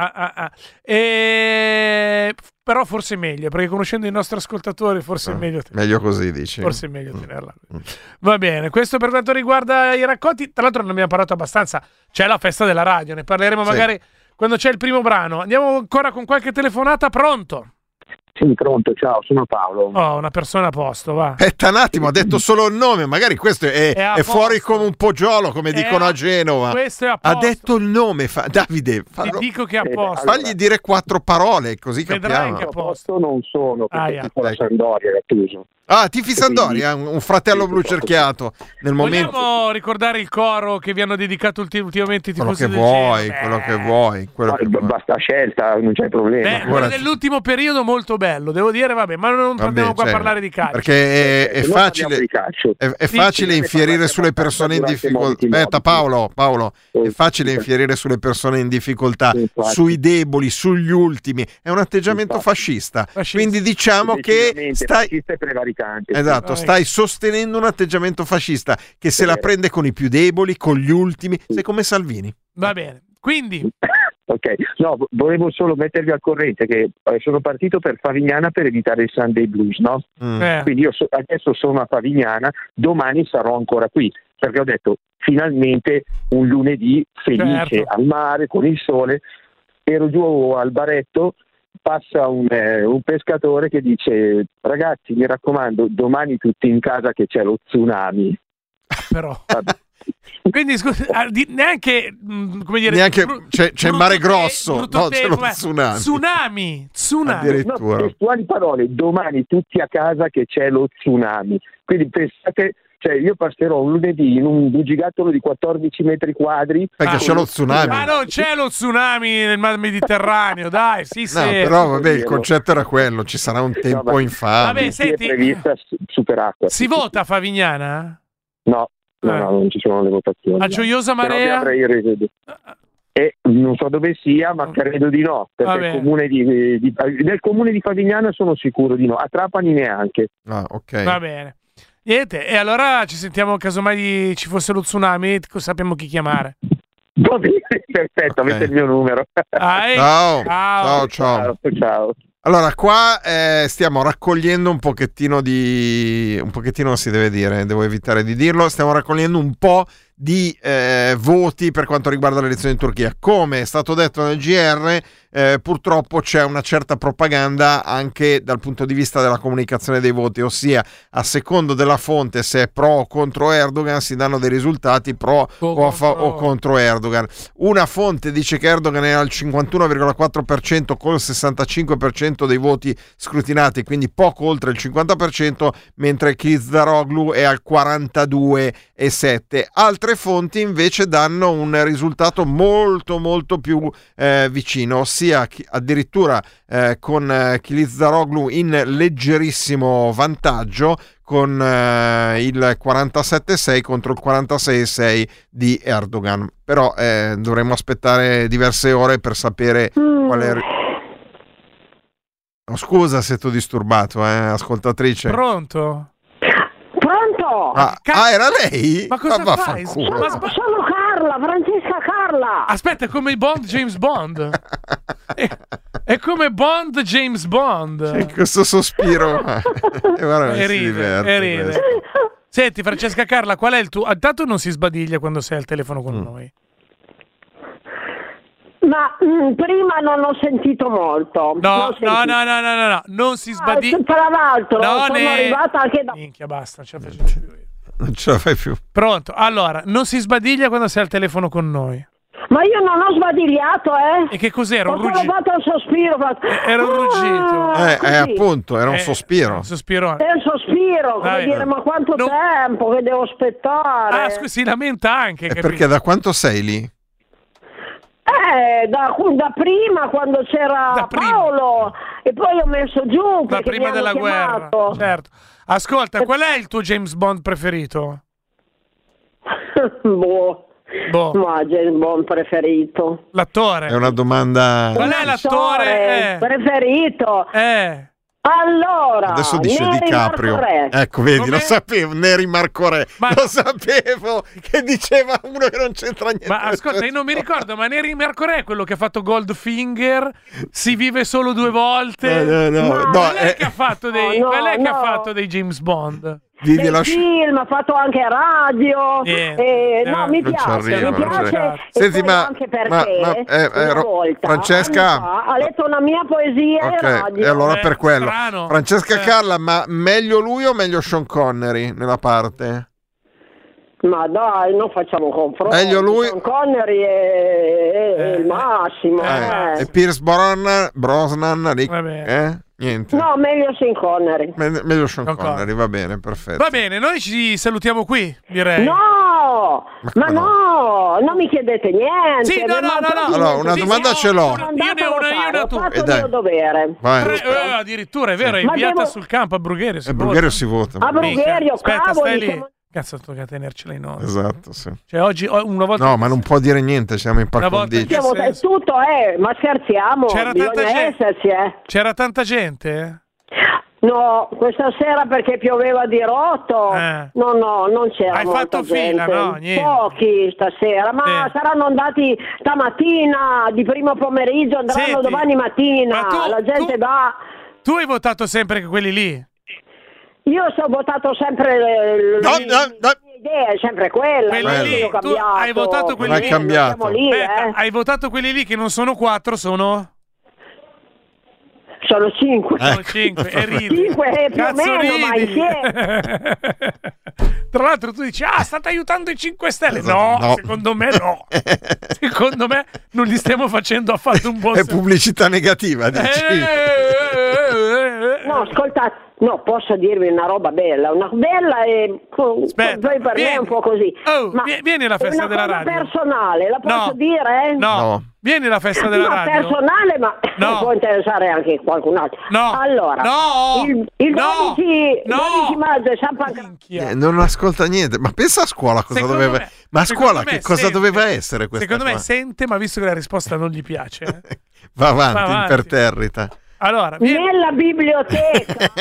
Però forse è meglio, perché conoscendo i nostri ascoltatori forse è meglio. Meglio così, dici? Forse è meglio tenerla. Va bene, questo per quanto riguarda i racconti. Tra l'altro non abbiamo parlato abbastanza. C'è la festa della radio, ne parleremo magari quando c'è il primo brano. Andiamo ancora con qualche telefonata. Pronto? Sì, pronto, ciao, sono Paolo. Una persona a posto, va. Aspetta un attimo, ha detto solo il nome, magari questo è fuori come un poggiolo, come dicono a Genova. Questo è a posto. Ha detto il nome, Davide. Ti dico che è a posto. Fagli dire 4 parole, così vedrai capiamo. che è a posto. Non sono, perché tipo la Sandoria era chiuso. Tifi Sandoria, un fratello blu cerchiato. Nel momento... Vogliamo ricordare il coro che vi hanno dedicato ultimamente i tifosi del quello che vuoi. Basta scelta, non c'è problema. Quello dell'ultimo periodo molto bello, devo dire, ma non andiamo qua a parlare di calcio. Perché è facile, è facile infierire sulle persone in difficoltà. Aspetta, Paolo, è facile infierire sulle persone in difficoltà, sui deboli, sugli ultimi. È un atteggiamento fascista. Quindi diciamo che stai sostenendo un atteggiamento fascista che se la prende con i più deboli, con gli ultimi, sei come Salvini. Va bene, quindi ok, no, volevo solo mettervi al corrente che sono partito per Favignana per evitare il Sunday Blues, no? Quindi io adesso sono a Favignana, domani sarò ancora qui, perché ho detto finalmente un lunedì felice al mare con il sole. Ero giù al baretto, passa un pescatore che dice: ragazzi, mi raccomando, domani tutti in casa che c'è lo tsunami. Però quindi scusa, neanche come dire, c'è il mare grosso, c'è lo tsunami. Addirittura. No, testuali parole: domani tutti a casa che c'è lo tsunami. Quindi pensate, io passerò un lunedì in un bugigattolo di 14 metri quadri. Perché c'è lo tsunami. Ma non c'è lo tsunami nel Mar Mediterraneo, dai, però vabbè, il concetto era quello, ci sarà un tempo infame. Vabbè, senti, è prevista superacqua. Si vota a Favignana? No, non ci sono le votazioni. A Gioiosa Marea? E non so dove sia, ma credo di no, perché nel comune di Favignana sono sicuro di no, a Trapani neanche. Ok. Va bene. Niente, e allora ci sentiamo, casomai ci fosse lo tsunami, sappiamo chi chiamare. Va bene, perfetto, avete il mio numero. Ciao. Allora, qua stiamo raccogliendo un pochettino non si deve dire, devo evitare di dirlo, stiamo raccogliendo un po' di voti per quanto riguarda le elezioni in Turchia. Come è stato detto nel GR, purtroppo c'è una certa propaganda anche dal punto di vista della comunicazione dei voti, ossia a secondo della fonte, se è pro o contro Erdogan, si danno dei risultati pro o contro Erdogan. Una fonte dice che Erdogan è al 51,4% col 65% dei voti scrutinati, quindi poco oltre il 50%, mentre Kılıçdaroğlu è al 42,7%. Altre fonti invece danno un risultato molto molto più vicino, ossia addirittura con Kılıçdaroğlu in leggerissimo vantaggio, con il 47,6 contro il 46,6 di Erdogan. Però dovremmo aspettare diverse ore per sapere qual è. Scusa se ti ho disturbato, ascoltatrice. Pronto? Era lei? Ma cosa fai? Sono Carla, Francesca Carla. Aspetta, è come James Bond. È come James Bond. Questo sospiro. E ride. Senti, Francesca Carla, qual è il tuo? Tanto non si sbadiglia quando sei al telefono con noi. Ma prima non ho sentito molto. No, non si sbadiglia. Tra l'altro sono arrivata anche da... Minchia, basta, ce la faccio più io. Non ce la fai più. Pronto, allora, non si sbadiglia quando sei al telefono con noi. Ma io non ho sbadigliato, E che cos'era? Un ruggito? Ho fatto un sospiro. Era un ruggito. Appunto, era un sospiro. Un sospiro. È un sospiro, come dire, ma quanto tempo che devo aspettare? Ah, scusi, si lamenta anche. Perché da quanto sei lì? Da prima, quando c'era Paolo, e poi ho messo giù. Da prima della guerra, certo. Ascolta, qual è il tuo James Bond preferito? Ma James Bond preferito. L'attore. È una domanda. Qual è l'attore preferito? Allora, adesso dice Neri DiCaprio. Ecco, vedi, lo sapevo, Neri Marco Re. Lo sapevo che diceva uno che non c'entra niente. Ma ascolta, io non mi ricordo, ma Neri Marco Re è quello che ha fatto Goldfinger, Si vive solo 2 volte. Qual è che ha fatto dei James Bond? Film, ha fatto anche radio. Mi piace. Senti, ma anche perché una volta, Francesca ha letto una mia poesia in radio. E allora per quello. Strano. Francesca Carla, ma meglio lui o meglio Sean Connery nella parte? Ma dai, non facciamo confronti. Meglio lui. Sean Connery è il massimo. E Pierce Brosnan lì, niente. No, meglio Sean Connery. Meglio Sean Connery, va bene, perfetto. Va bene, noi ci salutiamo qui, direi. No, non mi chiedete niente. Sì, no. Allora, una domanda ce l'ho. Io ne ho una tu. Ho fatto il mio dovere. Addirittura, è vero, è inviata sul campo a Brugherio. A Brugherio si vota. A Brugherio, aspetta, stai lì. Cazzo, tocca tenercela in onda. Esatto, sì. Cioè oggi una volta. No, ma non può dire niente, siamo in par condicio. Tutto ma scherziamo. Bisogna esserci, C'era tanta gente? No, questa sera perché pioveva di rotto. No, non c'era. Hai fatto gente. fila, no? Niente. Pochi stasera, ma saranno andati stamattina, di primo pomeriggio, andranno domani mattina. La gente va. Tu hai votato sempre quelli lì? Io ho votato sempre l'idea è sempre quella. Tu hai votato quelli lì. Cambiato. Hai votato quelli lì che non sono 4, sono 5. Sono 5 e ridi. 5 più o meno, ma insieme. Tra l'altro tu dici, state aiutando i 5 Stelle. No, secondo me no. Secondo me non li stiamo facendo affatto un buon servizio. È pubblicità negativa, dici? No, ascoltate, posso dirvi una roba bella. Una bella e poi per me è un po' così. Ma vieni alla festa della radio. Personale, la posso dire? No. Vieni alla festa della radio. Personale, ma può interessare anche qualcun altro. No. Allora, il 12 maggio è San Pancrazio. Non ascolta niente, ma pensa a scuola cosa doveva. Ma a scuola che cosa doveva essere questa? Secondo me sente, ma visto che la risposta non gli piace, va avanti, imperterrita. Allora, nella biblioteca.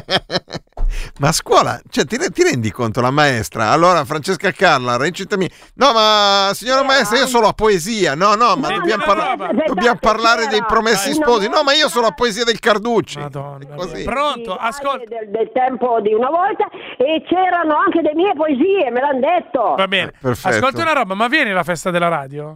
Ma a scuola, cioè ti rendi conto la maestra? Allora Francesca Carla, recitami. No, ma signora maestra, io sono a poesia. No, ma dobbiamo parlare dei Promessi Sposi. No, ma io sono a poesia del Carducci. Madonna, così. Pronto, ascolta. Del tempo di una volta, e c'erano anche le mie poesie, me l'hanno detto. Va bene. Perfetto. Ascolta una roba, ma vieni alla festa della radio?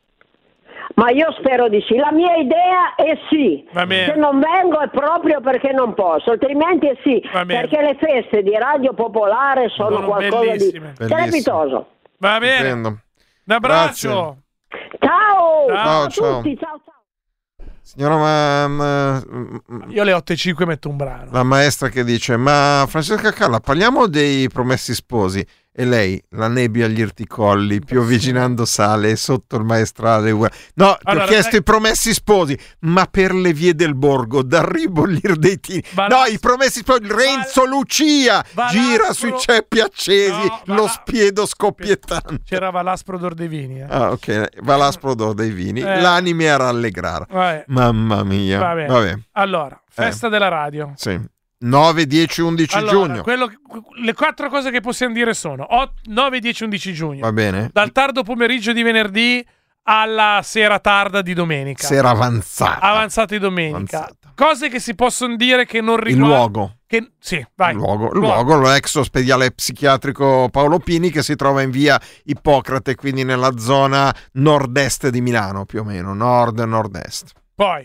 Ma io spero di sì. La mia idea è sì. Va bene. Se non vengo è proprio perché non posso, altrimenti è sì. Perché le feste di Radio Popolare sono qualcosa di strepitoso. Va bene. Un abbraccio. Ciao a tutti. Ciao. Signora, io alle 8:05 metto un brano. La maestra che dice: ma Francesca Carla, parliamo dei Promessi Sposi. E lei, la nebbia agli irticolli, piovigginando sale, sotto il maestrale. No, ti ho chiesto i Promessi Sposi, ma per le vie del borgo, da ribollir dei tini. No, i Promessi Sposi, Renzo Lucia, gira sui ceppi accesi, lo spiedo scoppiettante. C'era Valaspro d'Or dei Vini. Ok, Valaspro d'Or dei Vini, l'anime a rallegrare. Mamma mia. Vabbè. Allora, festa della radio. Sì. 9, 10, 11 giugno. Le 4 cose che possiamo dire sono 9, 10, 11 giugno. Va bene. Dal tardo pomeriggio di venerdì alla sera tarda di domenica. Sera avanzata. Avanzata di domenica. cose che si possono dire che non riguardano. Il luogo. Sì, vai. Il luogo, l'ex ospedale psichiatrico Paolo Pini, che si trova in via Ippocrate, quindi nella zona nord-est di Milano, più o meno, nord-nord-est. Poi,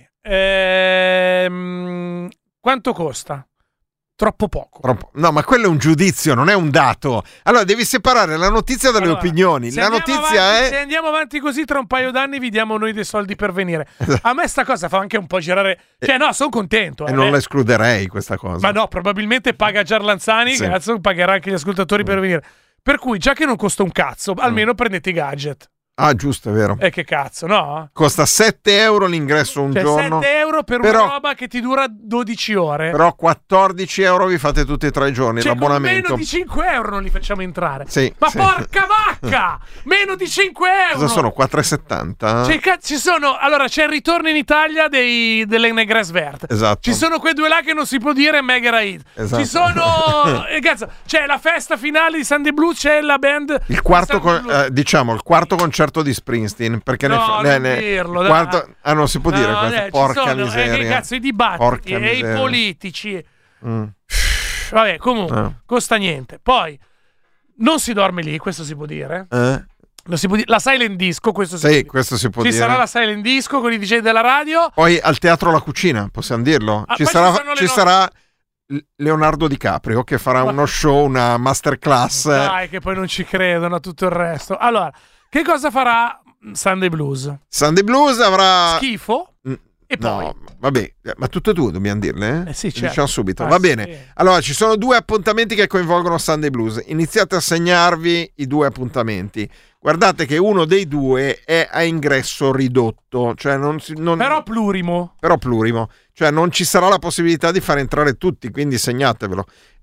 quanto costa? Troppo poco. No, ma quello è un giudizio, non è un dato. Allora devi separare la notizia dalle opinioni. La notizia è... Se andiamo avanti così, tra un paio d'anni vi diamo noi dei soldi per venire. A me sta cosa fa anche un po' girare. Cioè, no, sono contento. E non la escluderei questa cosa. Ma no, probabilmente paga Giarlanzani, sì. Cazzo, pagherà anche gli ascoltatori per venire. Per cui, già che non costa un cazzo, almeno prendete i gadget. Ah, giusto, è vero. Che cazzo, no? Costa 7 euro l'ingresso un giorno. 7 euro per una roba che ti dura 12 ore. Però 14 euro vi fate tutti e 3 giorni, l'abbonamento. Meno di 5 euro non li facciamo entrare. Sì, ma porca vacca! Meno di 5 euro! Cosa sono? 4,70? Ci sono, allora, c'è il ritorno in Italia delle Negres Vert. Esatto. Ci sono quei due là che non si può dire Mega Hit. Esatto. Ci sono... cazzo, c'è la festa finale di Sunday Blues, c'è la band... Il quarto, il quarto concerto di Springsteen, perché non non si può dire questo. Porca miseria. Che cazzo, i dibattiti e i politici. Vabbè, comunque costa niente. Poi non si dorme lì, questo si può dire. Non si può dire. La silent disco, questo si può dire. Questo si può dire. Ci sarà la silent disco con i DJ della radio. Poi al Teatro La Cucina, possiamo dirlo. Ci sarà Leonardo DiCaprio che farà uno show, una masterclass. Dai, che poi non ci credono a tutto il resto. Allora, che cosa farà Sunday Blues? Sunday Blues avrà... Schifo? E poi? No, vabbè, ma tutte e due dobbiamo dirle? Sì, certo. Diciamo subito. Va bene. Sì. Allora, ci sono 2 appuntamenti che coinvolgono Sunday Blues. Iniziate a segnarvi i 2 appuntamenti. Guardate che uno dei 2 è a ingresso ridotto, cioè Però plurimo. Cioè non ci sarà la possibilità di far entrare tutti, quindi segnatevelo.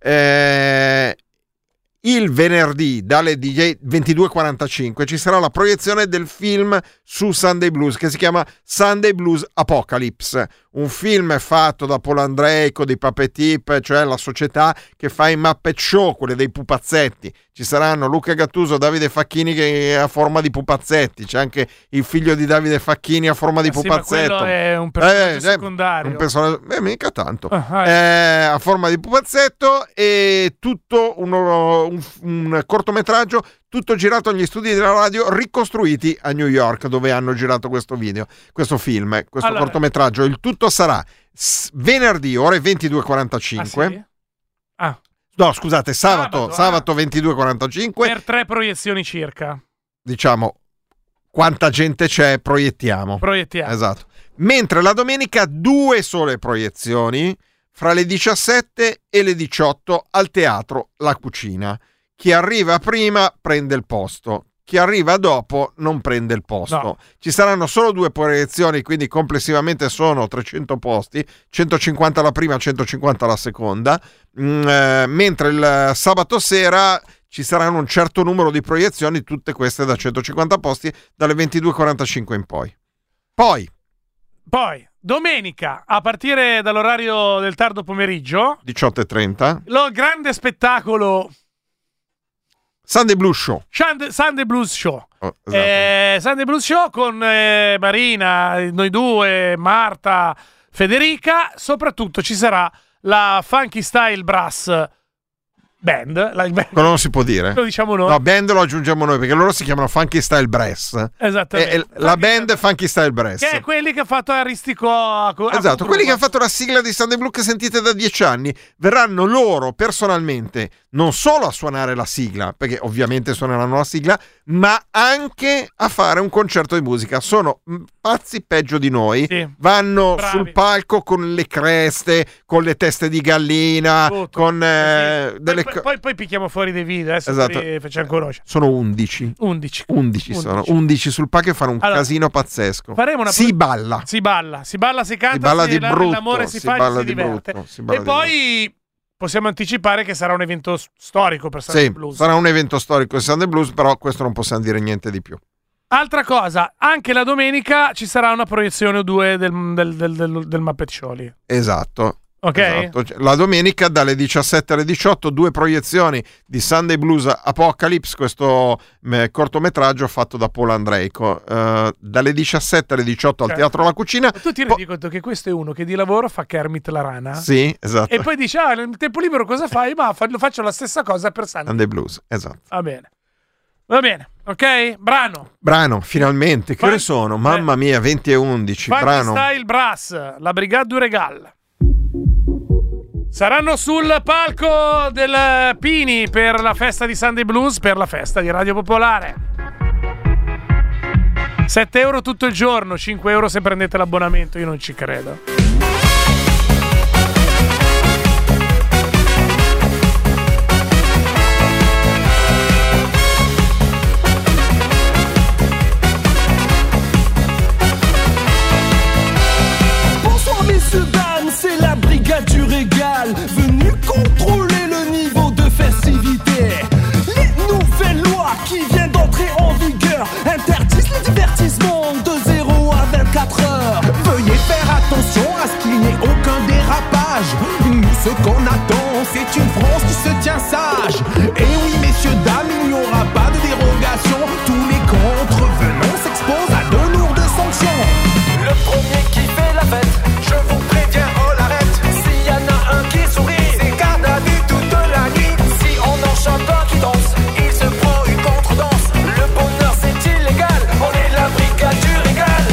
Il venerdì dalle 22:45 ci sarà la proiezione del film su Sunday Blues che si chiama Sunday Blues Apocalypse, un film fatto da Paul Andreico di Puppet Tip, cioè la società che fa i Muppet Show, quelle dei pupazzetti. Ci saranno Luca Gattuso, Davide Facchini che è a forma di pupazzetti, c'è anche il figlio di Davide Facchini a forma di pupazzetto. Ma quello è un personaggio secondario. Un personaggio, mica tanto. A forma di pupazzetto, e tutto un cortometraggio tutto girato agli studi della radio ricostruiti a New York, dove hanno girato questo film, cortometraggio. Il tutto sarà venerdì ore 22:45. No, scusate, sabato 22:45. Per 3 proiezioni circa. Diciamo, quanta gente c'è, proiettiamo. Esatto. Mentre la domenica 2 sole proiezioni, fra le 17 e le 18 al Teatro La Cucina. Chi arriva prima prende il posto, chi arriva dopo non prende il posto. No. Ci saranno solo 2 proiezioni, quindi complessivamente sono 300 posti, 150 la prima, 150 la seconda, mentre il sabato sera ci saranno un certo numero di proiezioni, tutte queste da 150 posti, dalle 22:45 in poi. Poi domenica, a partire dall'orario del tardo pomeriggio, 18:30, lo grande spettacolo Sunday Blues Show. Sunday Blues Show. Esatto. Sunday Blues Show con Marina, noi due, Marta, Federica. Soprattutto ci sarà la Funky Style Brass Band. Non si può dire. Lo diciamo noi. No, band lo aggiungiamo noi, perché loro si chiamano Funky Style Brass. Esattamente. La band Funky Style Brass. Che è quelli che ha fatto Aristico esatto, quelli che hanno fatto la sigla di Sunday Blues che sentite da 10 anni. Verranno loro personalmente non solo a suonare la sigla, perché ovviamente suoneranno la sigla, ma anche a fare un concerto di musica. Sono pazzi peggio di noi. Sì. Vanno Bravi. sul palco con le creste, con le teste di gallina, tutto. Con delle poi picchiamo fuori dei video, esatto. Facciamo conoscere. Sono 11 sono 11 sul palco e fanno un casino pazzesco. Si balla, si canta, si balla di brutto, l'amore si fa e si diverte. E poi possiamo anticipare che sarà un evento storico per Sunday Blues. Sarà un evento storico di Sunday Blues, però questo non possiamo dire niente di più. Altra cosa, anche la domenica ci sarà una proiezione o 2 del Muppet Show lì. Esatto. Ok. Esatto. La domenica dalle 17 alle 18 2 proiezioni di Sunday Blues Apocalypse, questo cortometraggio fatto da Paul Andreico, dalle 17 alle 18 al Teatro La Cucina. Tu ti rendi conto che questo è uno che di lavoro fa Kermit la rana? Sì, esatto. E poi dice, nel tempo libero cosa fai? Ma lo faccio la stessa cosa per Sunday Blues, esatto. Va bene, ok? Brano, finalmente. Che ore sono? Mamma mia, 20:11. Funky Style Brass, la Brigade du Régal. Saranno sul palco del Pini per la festa di Sunday Blues, per la festa di Radio Popolare. 7 euro tutto il giorno, 5 euro se prendete l'abbonamento, io non ci credo. Bonsoir messieurs, dames, c'est la Brigade du Régal, venue contrôler le niveau de festivité. Les nouvelles lois qui viennent d'entrer en vigueur interdisent le divertissement de 0 à 24 heures. Veuillez faire attention à ce qu'il n'y ait aucun dérapage. Nous, ce qu'on attend, c'est une France qui se tient sage. Et oui, messieurs, dames, il n'y aura pas de dérogation. Tous les contrevenants s'exposent à de lourdes sanctions. Le premier qui fait la fête, je vous préviens, on l'arrête. S'il y en a un qui sourit, c'est garde à vue toute la nuit. Si on en chante un qui danse, il se prend une contredanse. Le bonheur c'est illégal, on est la Brigade du Régal.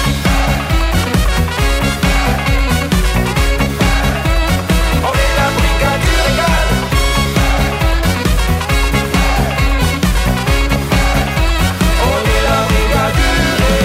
On est la Brigade du Régal. On est la Brigade du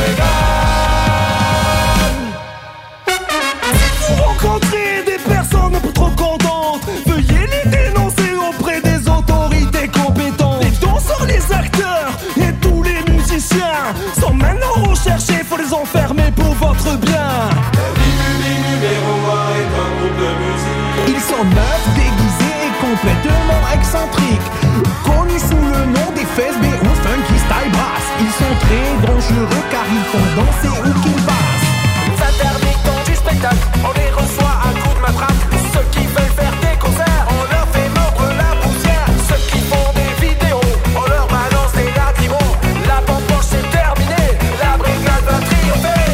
Régal. Si vous rencontrez des personnes un peu trop contentes, veuillez les dénoncer auprès des autorités compétentes. Les danseurs, les acteurs et tous les musiciens sont maintenant recherchés, faut les enfermer pour votre bien. Numéro 1 est un groupe de musique. Ils sont neufs, déguisés et complètement excentriques, connus sous le nom des FSB ou Funky Style Brass. Ils sont très dangereux car ils font danser où qu'ils passent. Les interdictants du spectacle, on les reçoit à coups de matraque. Ceux qui veulent faire des concerts, on leur fait mordre la poussière. Ceux qui font des vidéos, on leur balance des lacrymos. La bamboche c'est terminé, la brigade va triompher.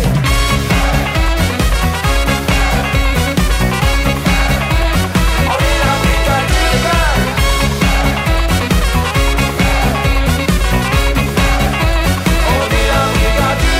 On est la Brigade du Régal. On est la Brigade du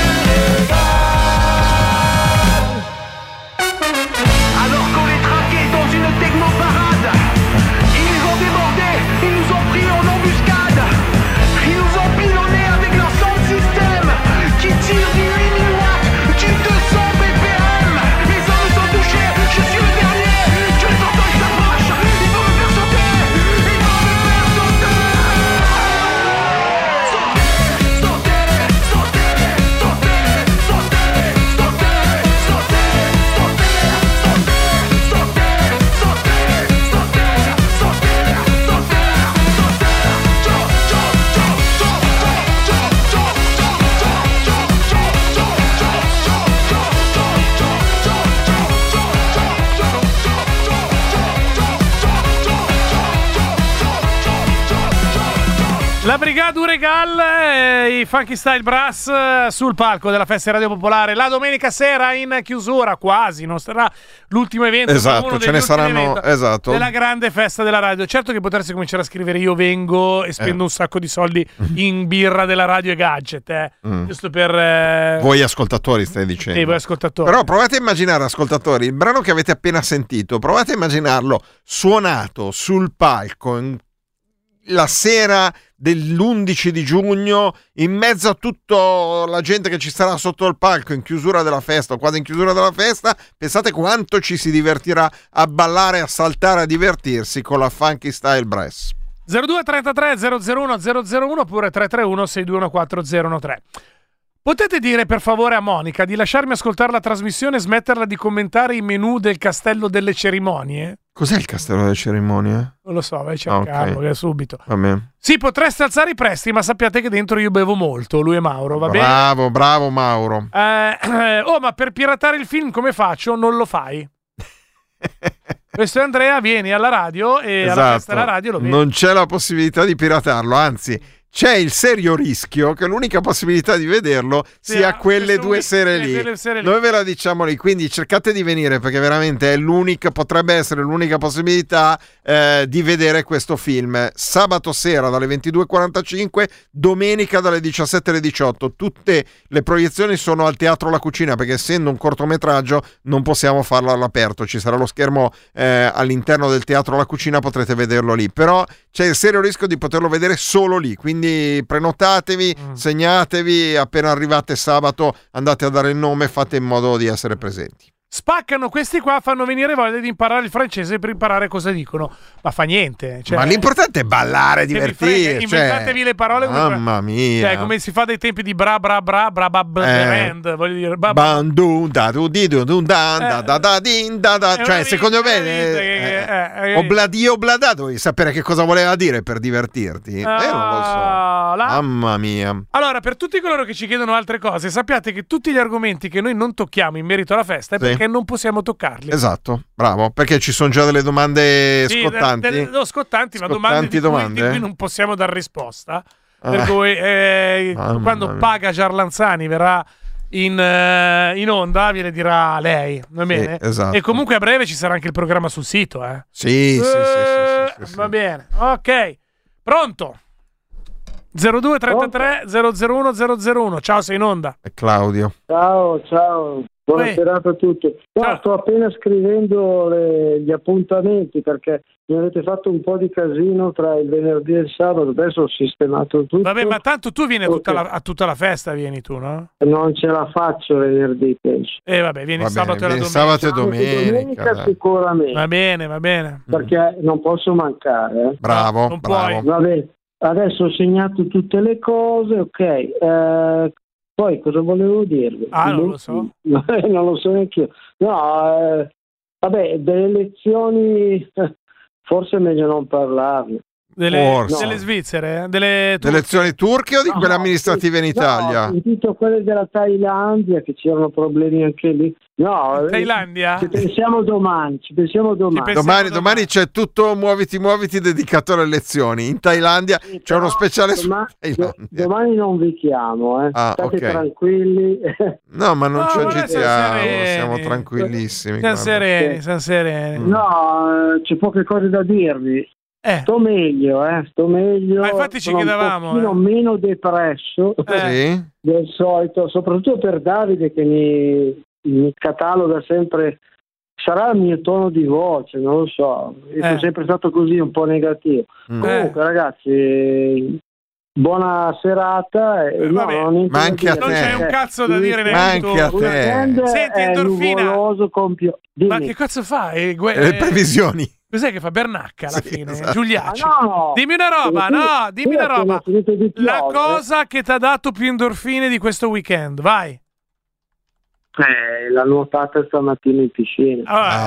Régal. Alors qu'on les traquait dans une techno-parade, ils ont débordé, ils nous ont pris en embuscade. Ils nous ont pilonnés avec leur sound system qui tire du 8000 watts, du 200 BPM. Les hommes sont touchés, je suis le dernier. Je les entends, ils s'approchent, ils vont me faire sauter. Ils vont me faire sauter. Sauter, sauter, sauter, sauter, sauter, sauter, La Brigade du Régal e i Funky Style Brass sul palco della festa Radio Popolare la domenica sera in chiusura, quasi, non sarà l'ultimo evento, esatto, ce ne saranno, esatto, della grande festa della radio. Certo che potresti cominciare a scrivere io vengo e spendo un sacco di soldi in birra della radio e gadget, giusto per voi ascoltatori stai dicendo. Sì, voi ascoltatori. Però provate a immaginare, ascoltatori, il brano che avete appena sentito, provate a immaginarlo suonato sul palco la sera dell'11 di giugno, in mezzo a tutta la gente che ci sarà sotto il palco in chiusura della festa o quasi in chiusura della festa. Pensate quanto ci si divertirà a ballare, a saltare, a divertirsi con la Funky Style Brass. 0233 001 001 oppure 331 621 4013. Potete dire per favore a Monica di lasciarmi ascoltare la trasmissione e smetterla di commentare i menù del Castello delle Cerimonie? Cos'è il Castello delle Cerimonie? Non lo so, vai a cercarlo, okay, subito. Va bene. Sì, potreste alzare i presti, ma sappiate che dentro io bevo molto, lui e Mauro, va bene? Bravo Mauro. Ma per piratare il film come faccio? Non lo fai? Questo è Andrea, vieni alla radio e alla festa della radio lo vedi. Non c'è la possibilità di piratarlo, anzi c'è il serio rischio che l'unica possibilità di vederlo sia quelle 2 sere lì. Noi ve la diciamo lì, quindi cercate di venire perché veramente è potrebbe essere l'unica possibilità di vedere questo film. Sabato sera dalle 22:45, domenica dalle 17 alle 18. Tutte le proiezioni sono al Teatro La Cucina perché essendo un cortometraggio non possiamo farlo all'aperto, ci sarà lo schermo all'interno del Teatro La Cucina, potrete vederlo lì, però c'è il serio rischio di poterlo vedere solo lì, quindi prenotatevi, segnatevi, appena arrivate sabato andate a dare il nome, fate in modo di essere presenti. Spaccano questi qua, fanno venire voglia di imparare il francese per imparare cosa dicono, ma fa niente. Cioè, ma l'importante è ballare, divertirsi. Inventatevi le parole. Mamma mia. Cioè, come si fa dai tempi di bra band, voglio dire. Cioè, secondo me, obladato, devi sapere che cosa voleva dire per divertirti. Non lo so. Mamma mia. Allora, per tutti coloro che ci chiedono altre cose, sappiate che tutti gli argomenti che noi non tocchiamo in merito alla festa è perché non possiamo toccarli. Esatto, bravo, perché ci sono già delle domande scottanti. Scottanti, ma domande di cui non possiamo dar risposta. Per cui quando Paga Giarlanzani verrà in onda ve le dirà lei, va bene? Sì, esatto. E comunque a breve ci sarà anche il programma sul sito. Sì. Va bene, ok. Pronto? 0233 001 001. Ciao, sei in onda. È Claudio. Ciao. Buonasera a tutti. Sto appena scrivendo gli appuntamenti perché mi avete fatto un po' di casino tra il venerdì e il sabato. Adesso ho sistemato tutto. Vabbè, ma tanto tu vieni a tutta la festa, vieni tu, no? Non ce la faccio venerdì, penso. Vabbè, vieni sabato e la domenica. Sabato e domenica sicuramente. Va bene. Perché non posso mancare. Bravo, non puoi. Vabbè, adesso ho segnato tutte le cose, ok. Poi cosa volevo dirvi? Non lo so. Non lo so neanche io. No, vabbè, delle elezioni forse è meglio non parlarne. Delle svizzere? Delle elezioni turche o di quelle amministrative in Italia? Ho sentito quelle della Thailandia, che c'erano problemi anche lì. No, Thailandia? Ci pensiamo domani. Domani c'è tutto muoviti dedicato alle elezioni. In Thailandia c'è uno speciale su Thailandia. Domani non vi chiamo, state tranquilli. No, ma non ci agitiamo, siamo tranquillissimi. Siamo sereni. No, c'è poche cose da dirvi. Sto meglio. Ma infatti ci chiedevamo. Un pochino meno depresso del solito, soprattutto per Davide che mi cataloga sempre. Sarà il mio tono di voce, non lo so. Sono sempre stato così, un po' negativo. Comunque, ragazzi, buona serata. Ma anche a te. Non c'è un cazzo da dire neanche a te. Senti, Endorfina. Ma che cazzo fai? Le previsioni. Cos'è che fa Bernacca alla fine? Esatto. Giuliacci. No. Dimmi una roba, La cosa che ti ha dato più endorfine di questo weekend, vai. La nuotata stamattina in piscina.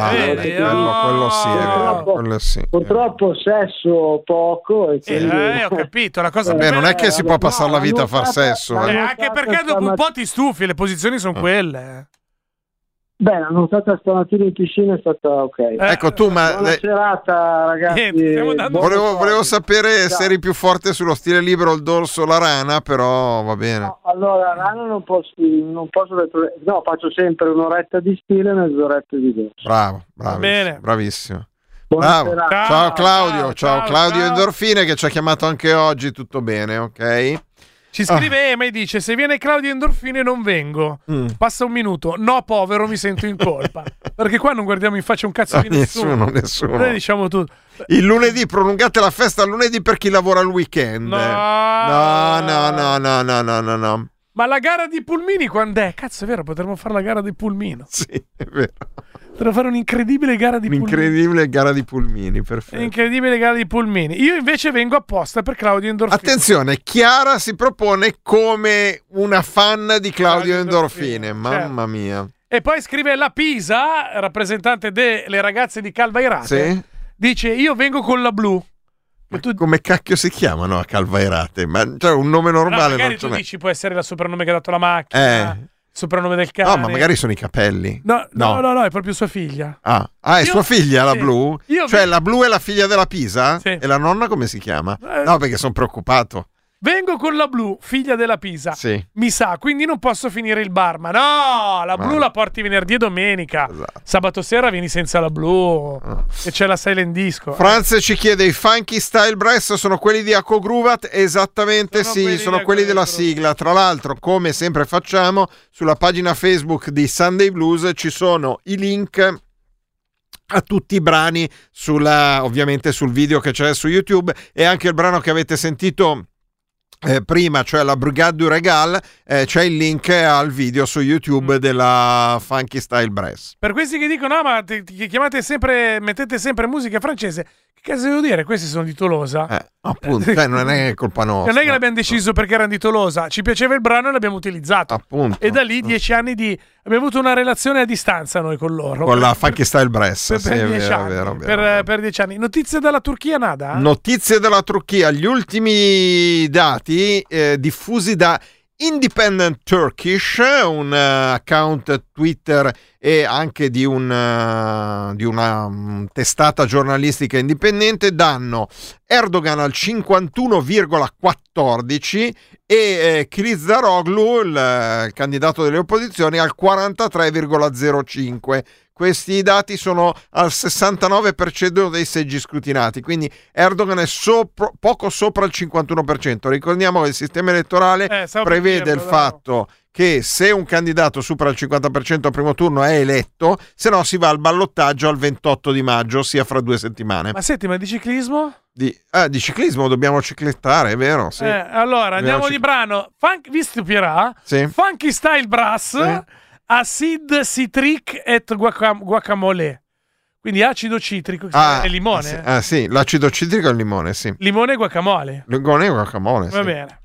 Quello sì. Purtroppo sesso poco. Ho capito. La cosa non è che si può passare la vita a far sesso. Anche perché dopo un po' ti stufi, le posizioni sono quelle. Beh, la nuotata stamattina in piscina è stata ok. Ecco tu, ma buona serata, ragazzi. Volevo sapere se eri più forte sullo stile libero, il dorso, la rana, però va bene. No, allora, rana non posso faccio sempre un'oretta di stile e mezz'oretta di dorso. Bravo, bene. Bravissimo. Bravo. Ciao Claudio, ciao Claudio Endorfine che ci ha chiamato anche oggi, tutto bene, ok? Ci scrive Ema e dice: se viene Claudio Endorfine non vengo. Passa un minuto. No, povero, mi sento in colpa. Perché qua non guardiamo in faccia un cazzo di nessuno. Noi diciamo tutto. Il lunedì, prolungate la festa al lunedì per chi lavora il weekend. No. Ma la gara di pulmini quando è? Cazzo, è vero, potremmo fare la gara di pulmino. Sì, è vero. Potremmo fare un'incredibile gara di pulmini. Un'incredibile gara di pulmini, perfetto. Incredibile gara di pulmini. Io invece vengo apposta per Claudio Endorfine. Attenzione, Chiara si propone come una fan di Claudio Endorfine. Mamma mia. E poi scrive la Pisa, rappresentante delle ragazze di Calvairate. Sì? Dice: io vengo con la blu. Ma come cacchio si chiamano a Calvairate? Ma cioè un nome normale. Magari tu dici può essere il soprannome che ha dato la macchina. soprannome del cane. No, ma magari sono i capelli. No, è proprio sua figlia. È sua figlia la blu? Cioè la blu è la figlia della Pisa? Sì. E la nonna come si chiama? No, perché sono preoccupato. Vengo con la blu, figlia della Pisa. Sì. Mi sa, quindi non posso finire il bar. Ma no, la blu la porti venerdì e domenica. Esatto. Sabato sera vieni senza la blu. E c'è la silent disco. Franz ci chiede: i Funky Style Brass sono quelli di Ako Gruvat? Esattamente, sono quelli della sigla. Tra l'altro, come sempre facciamo, sulla pagina Facebook di Sunday Blues ci sono i link a tutti i brani ovviamente sul video che c'è su YouTube, e anche il brano che avete sentito prima, cioè la Brigade du Regal, c'è il link al video su YouTube della Funky Style Brass. Per questi che dicono: ma chiamate sempre, mettete sempre musica francese, che cosa devo dire? Questi sono di Tolosa. Appunto, non è colpa nostra. Non è che l'abbiamo deciso perché erano di Tolosa, ci piaceva il brano e l'abbiamo utilizzato. Appunto. E da lì 10 anni abbiamo avuto una relazione a distanza noi con loro. Con la Funky Style Brass. Per 10 anni. Per 10 anni. Notizie dalla Turchia, Nada? Notizie dalla Turchia. Gli ultimi dati diffusi da Independent Turkish, un account Twitter e anche di una testata giornalistica indipendente, danno Erdogan al 51,14 e Kılıçdaroğlu, il candidato delle opposizioni, al 43,05. Questi dati sono al 69% dei seggi scrutinati, quindi Erdogan è poco sopra il 51%. Ricordiamo che il sistema elettorale prevede il fatto che se un candidato supera il 50% al primo turno è eletto, se no si va al ballottaggio al 28 di maggio, ossia fra 2 settimane. Ma senti, ma di ciclismo? Di ciclismo dobbiamo ciclettare, è vero? Sì. Allora, andiamo di brano. Vi stupirà? Sì. Funky Style Brass. Sì. Acid citric et guacamole, quindi acido citrico e limone. Sì, l'acido citrico e il limone, sì. Limone e guacamole. Limone e guacamole, va bene.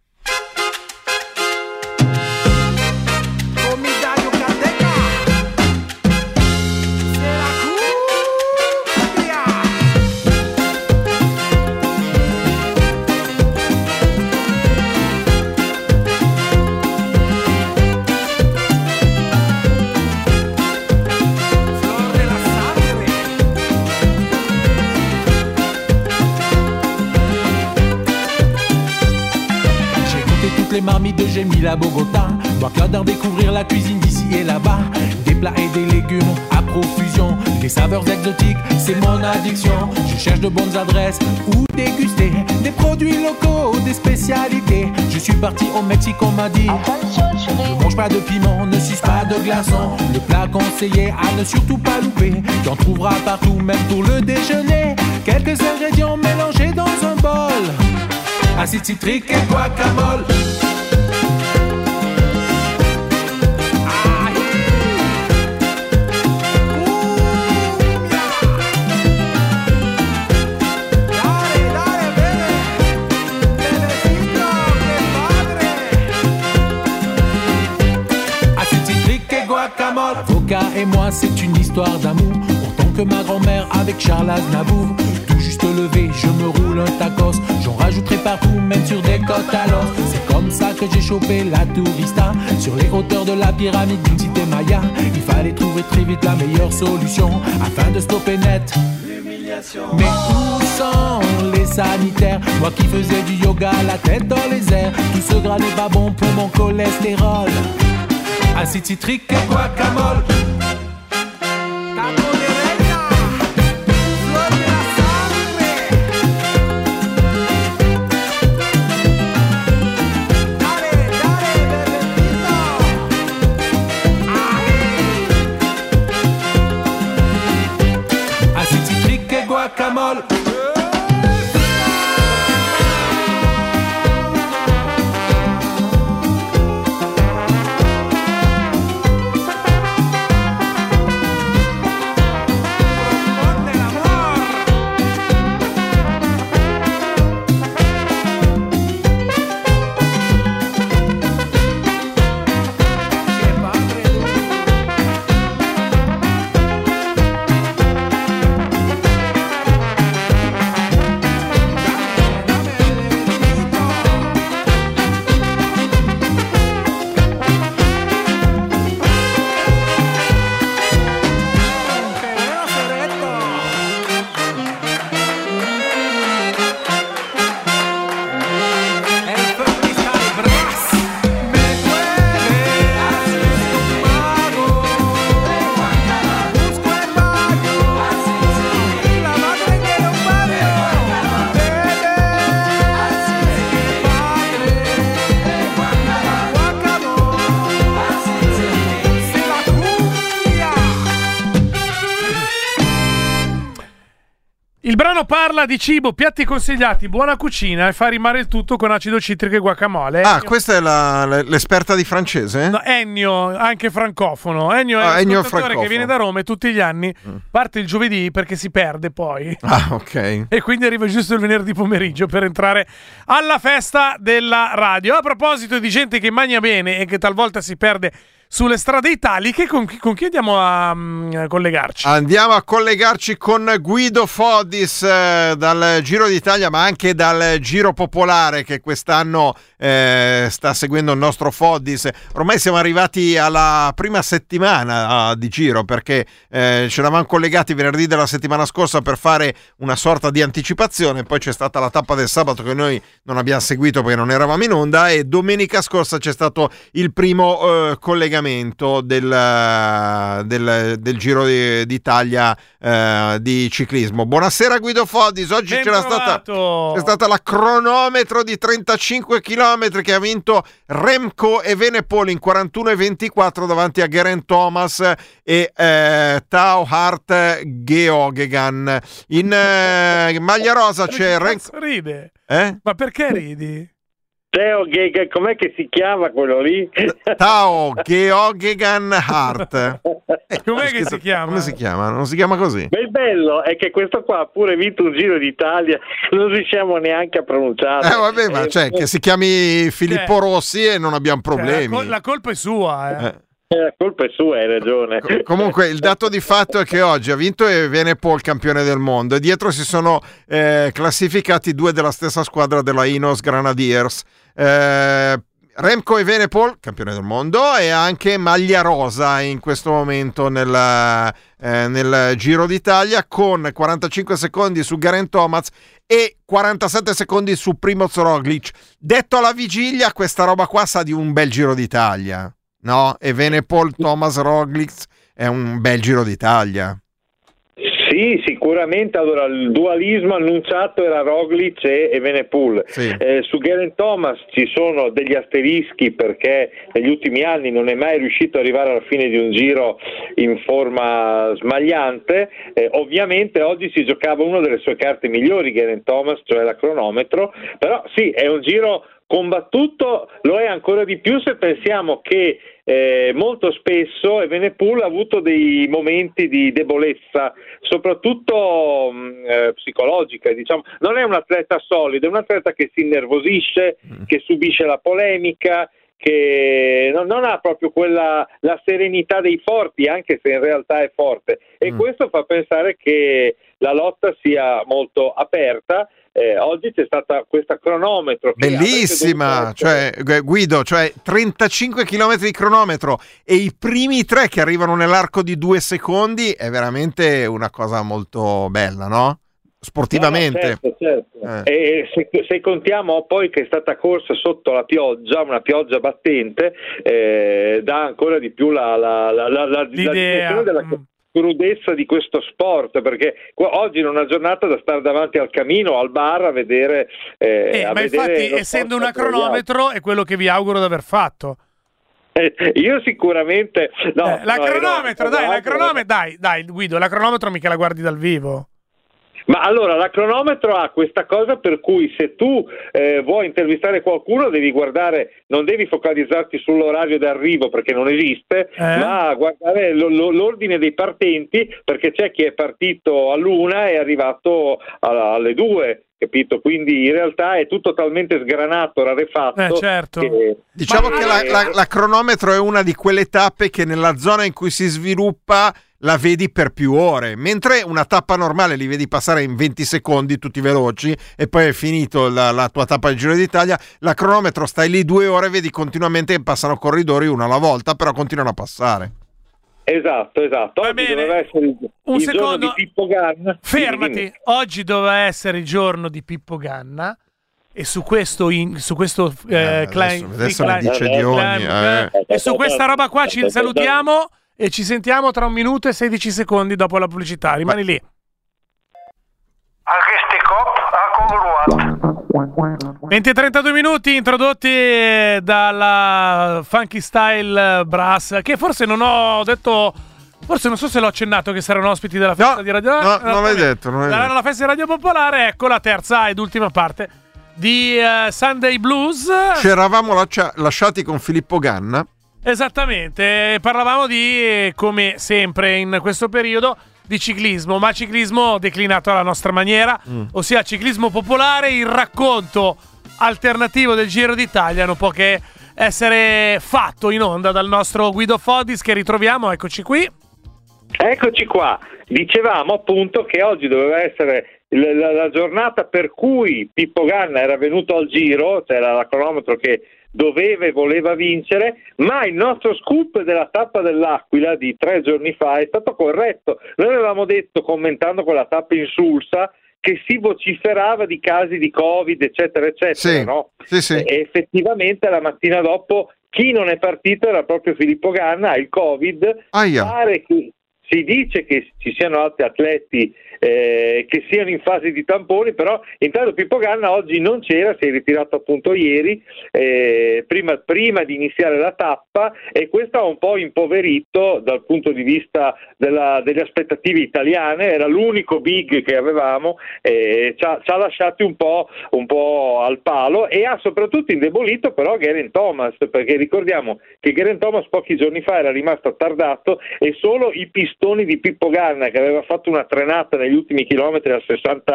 Les marmites, j'ai mis la Bogota. Dois qu'à découvrir la cuisine d'ici et là-bas. Des plats et des légumes à profusion. Des saveurs exotiques, c'est mon addiction. Je cherche de bonnes adresses où déguster des produits locaux, des spécialités. Je suis parti au Mexique, on m'a dit ne mange pas de piment, ne suce pas de glaçons. Le plat conseillé à ne surtout pas louper. Tu en trouveras partout, même pour le déjeuner. Quelques ingrédients mélangés dans un bol. Acide citrique et guacamole. Acide citrique et guacamole. Avocat et moi, c'est une histoire d'amour. Autant que ma grand-mère avec Charles Aznavour. Tout juste levé, je me roule un tacos. J'en rajouterai partout, même sur des côtes alors. C'est comme ça que j'ai chopé la tourista. Sur les hauteurs de la pyramide d'une cité maya. Il fallait trouver très vite la meilleure solution afin de stopper net l'humiliation. Mais où sont les sanitaires? Moi qui faisais du yoga, la tête dans les airs. Tout ce gras n'est pas bon pour mon cholestérol. Acide citrique et guacamole. Guacamole. Il brano parla di cibo, piatti consigliati, buona cucina e fa rimare il tutto con acido citrico e guacamole. Questa è l'esperta di francese? No, Ennio, anche francofono. Ennio è un ascoltatore che viene da Roma e tutti gli anni parte il giovedì perché si perde poi. Ok. E quindi arriva giusto il venerdì pomeriggio per entrare alla festa della radio. A proposito di gente che mangia bene e che talvolta si perde sulle strade italiche, con chi andiamo a collegarci? Andiamo a collegarci con Guido Foddis dal Giro d'Italia, ma anche dal Giro Popolare che quest'anno sta seguendo il nostro Foddis. Ormai siamo arrivati alla prima settimana di Giro, perché ci eravamo collegati venerdì della settimana scorsa per fare una sorta di anticipazione, poi c'è stata la tappa del sabato che noi non abbiamo seguito perché non eravamo in onda, e domenica scorsa c'è stato il primo collegamento del Giro d'Italia di ciclismo. Buonasera Guido Foddis, oggi c'è stata la cronometro di 35 km che ha vinto Remco Evenepoel in 41,24 davanti a Geraint Thomas e Tao Hart Geoghegan. In maglia rosa c'è Remco. Ride? Ma perché ridi? Teo com'è che si chiama quello lì? Tao Geoghegan Hart. Com'è che si chiama? Come si chiama? Non si chiama così. Ma il bello è che questo qua ha pure vinto un Giro d'Italia, non riusciamo neanche a pronunciare. Vabbè, ma che si chiami Filippo Rossi e non abbiamo problemi. La colpa è sua, La colpa è sua, hai ragione. Comunque il dato di fatto è che oggi ha vinto Evenepoel, campione del mondo, e dietro si sono classificati due della stessa squadra della Ineos Grenadiers. Remco Evenepoel, campione del mondo, e anche maglia rosa in questo momento nel Giro d'Italia, con 45 secondi su Geraint Thomas e 47 secondi su Primoz Roglic. Detto alla vigilia, questa roba qua sa di un bel Giro d'Italia, no? Evenepoel, Thomas, Roglic è un bel Giro d'Italia. Sì, sicuramente. Allora, il dualismo annunciato era Roglic e Evenepoel. Sì. Su Geraint Thomas ci sono degli asterischi, perché negli ultimi anni non è mai riuscito ad arrivare alla fine di un giro in forma smagliante. Ovviamente oggi si giocava una delle sue carte migliori Geraint Thomas, cioè la cronometro, però sì, è un giro combattuto, lo è ancora di più se pensiamo che molto spesso Evenepoel ha avuto dei momenti di debolezza, soprattutto psicologica, diciamo. Non è un atleta solido, è un atleta che si innervosisce, che subisce la polemica, che non ha proprio la serenità dei forti, anche se in realtà è forte, e questo fa pensare che la lotta sia molto aperta. Oggi c'è stata questa cronometro bellissima, Guido, 35 km di cronometro e i primi 3 che arrivano nell'arco di 2 secondi è veramente una cosa molto bella, no? Sportivamente. No, certo. E se contiamo poi che è stata corsa sotto la pioggia, una pioggia battente, dà ancora di più la dimensione della crudezza di questo sport, perché oggi è una giornata da stare davanti al camino, al bar, a vedere ma infatti, essendo una cronometro, è quello che vi auguro di aver fatto. Io sicuramente la cronometro, dai Guido, la cronometro mica la guardi dal vivo. Ma allora la cronometro ha questa cosa per cui se tu vuoi intervistare qualcuno devi guardare, non devi focalizzarti sull'orario d'arrivo perché non esiste, ma guardare l'ordine dei partenti, perché c'è chi è partito all'1 e è arrivato alle 2. Capito? Quindi in realtà è tutto talmente sgranato, rarefatto. Certo. Diciamo che la cronometro è una di quelle tappe che nella zona in cui si sviluppa la vedi per più ore, mentre una tappa normale li vedi passare in 20 secondi tutti veloci e poi è finito la tua tappa del Giro d'Italia. La cronometro stai lì 2 ore, vedi continuamente che passano corridori uno alla volta, però continuano a passare. Esatto. Oggi doveva essere il giorno di Pippo Ganna. Fermati, oggi doveva essere il giorno di Pippo Ganna e su questo adesso ne dice di ogni e su questa roba qua ci salutiamo e ci sentiamo tra 1 minuto e 16 secondi dopo la pubblicità. Rimani lì. 20-32 minuti introdotti dalla Funky Style Brass, che forse non ho detto Forse non so se l'ho accennato che saranno ospiti della festa di Radio Popolare. No, non l'hai detto. Saranno alla festa di Radio Popolare. Ecco la terza ed ultima parte di Sunday Blues. Ci eravamo lasciati con Filippo Ganna. Esattamente, parlavamo di, come sempre in questo periodo, di ciclismo, ma ciclismo declinato alla nostra maniera, ossia ciclismo popolare, il racconto alternativo del Giro d'Italia non può che essere fatto in onda dal nostro Guido Fodis, che ritroviamo, eccoci qui. Eccoci qua, dicevamo appunto che oggi doveva essere la giornata per cui Pippo Ganna era venuto al Giro, c'era la cronometro che doveva e voleva vincere, ma il nostro scoop della tappa dell'Aquila di 3 giorni fa è stato corretto. Noi avevamo detto, commentando quella tappa insulsa, che si vociferava di casi di Covid, eccetera, eccetera, sì, no? Sì. E effettivamente la mattina dopo chi non è partito era proprio Filippo Ganna, ha il Covid. Pare che si dice che ci siano altri atleti che siano in fase di tamponi, però intanto Pippo Ganna oggi non c'era, si è ritirato appunto ieri, prima di iniziare la tappa, e questo ha un po' impoverito dal punto di vista delle aspettative italiane. Era l'unico big che avevamo, ci ha lasciati un po' al palo, e ha soprattutto indebolito però Geraint Thomas, perché ricordiamo che Geraint Thomas pochi giorni fa era rimasto attardato e solo i pistoni di Pippo Ganna, che aveva fatto una trenata negli ultimi chilometri a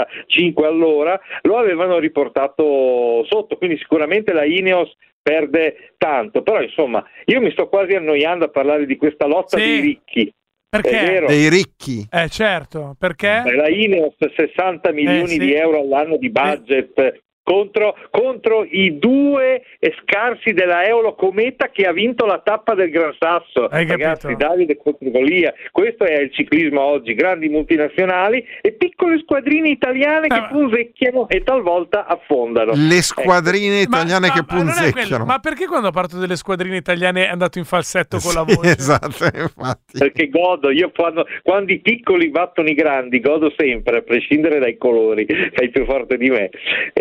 65 all'ora, lo avevano riportato sotto, quindi sicuramente la Ineos perde tanto. Però insomma io mi sto quasi annoiando a parlare di questa lotta dei ricchi. Perché? È vero? Dei ricchi? Certo, perché? La Ineos 60 milioni di euro all'anno di budget contro i 2 scarsi della Eolo Cometa, che ha vinto la tappa del Gran Sasso. Ragazzi, Davide contro Golia, questo è il ciclismo oggi: grandi multinazionali e piccole squadrine italiane che punzecchiano e talvolta affondano. Le squadrine italiane che punzecchiano. Ma perché quando ha parlato delle squadrine italiane è andato in falsetto con la voce? Esatto, infatti. Perché godo, io quando i piccoli battono i grandi godo sempre, a prescindere dai colori. Sei più forte di me.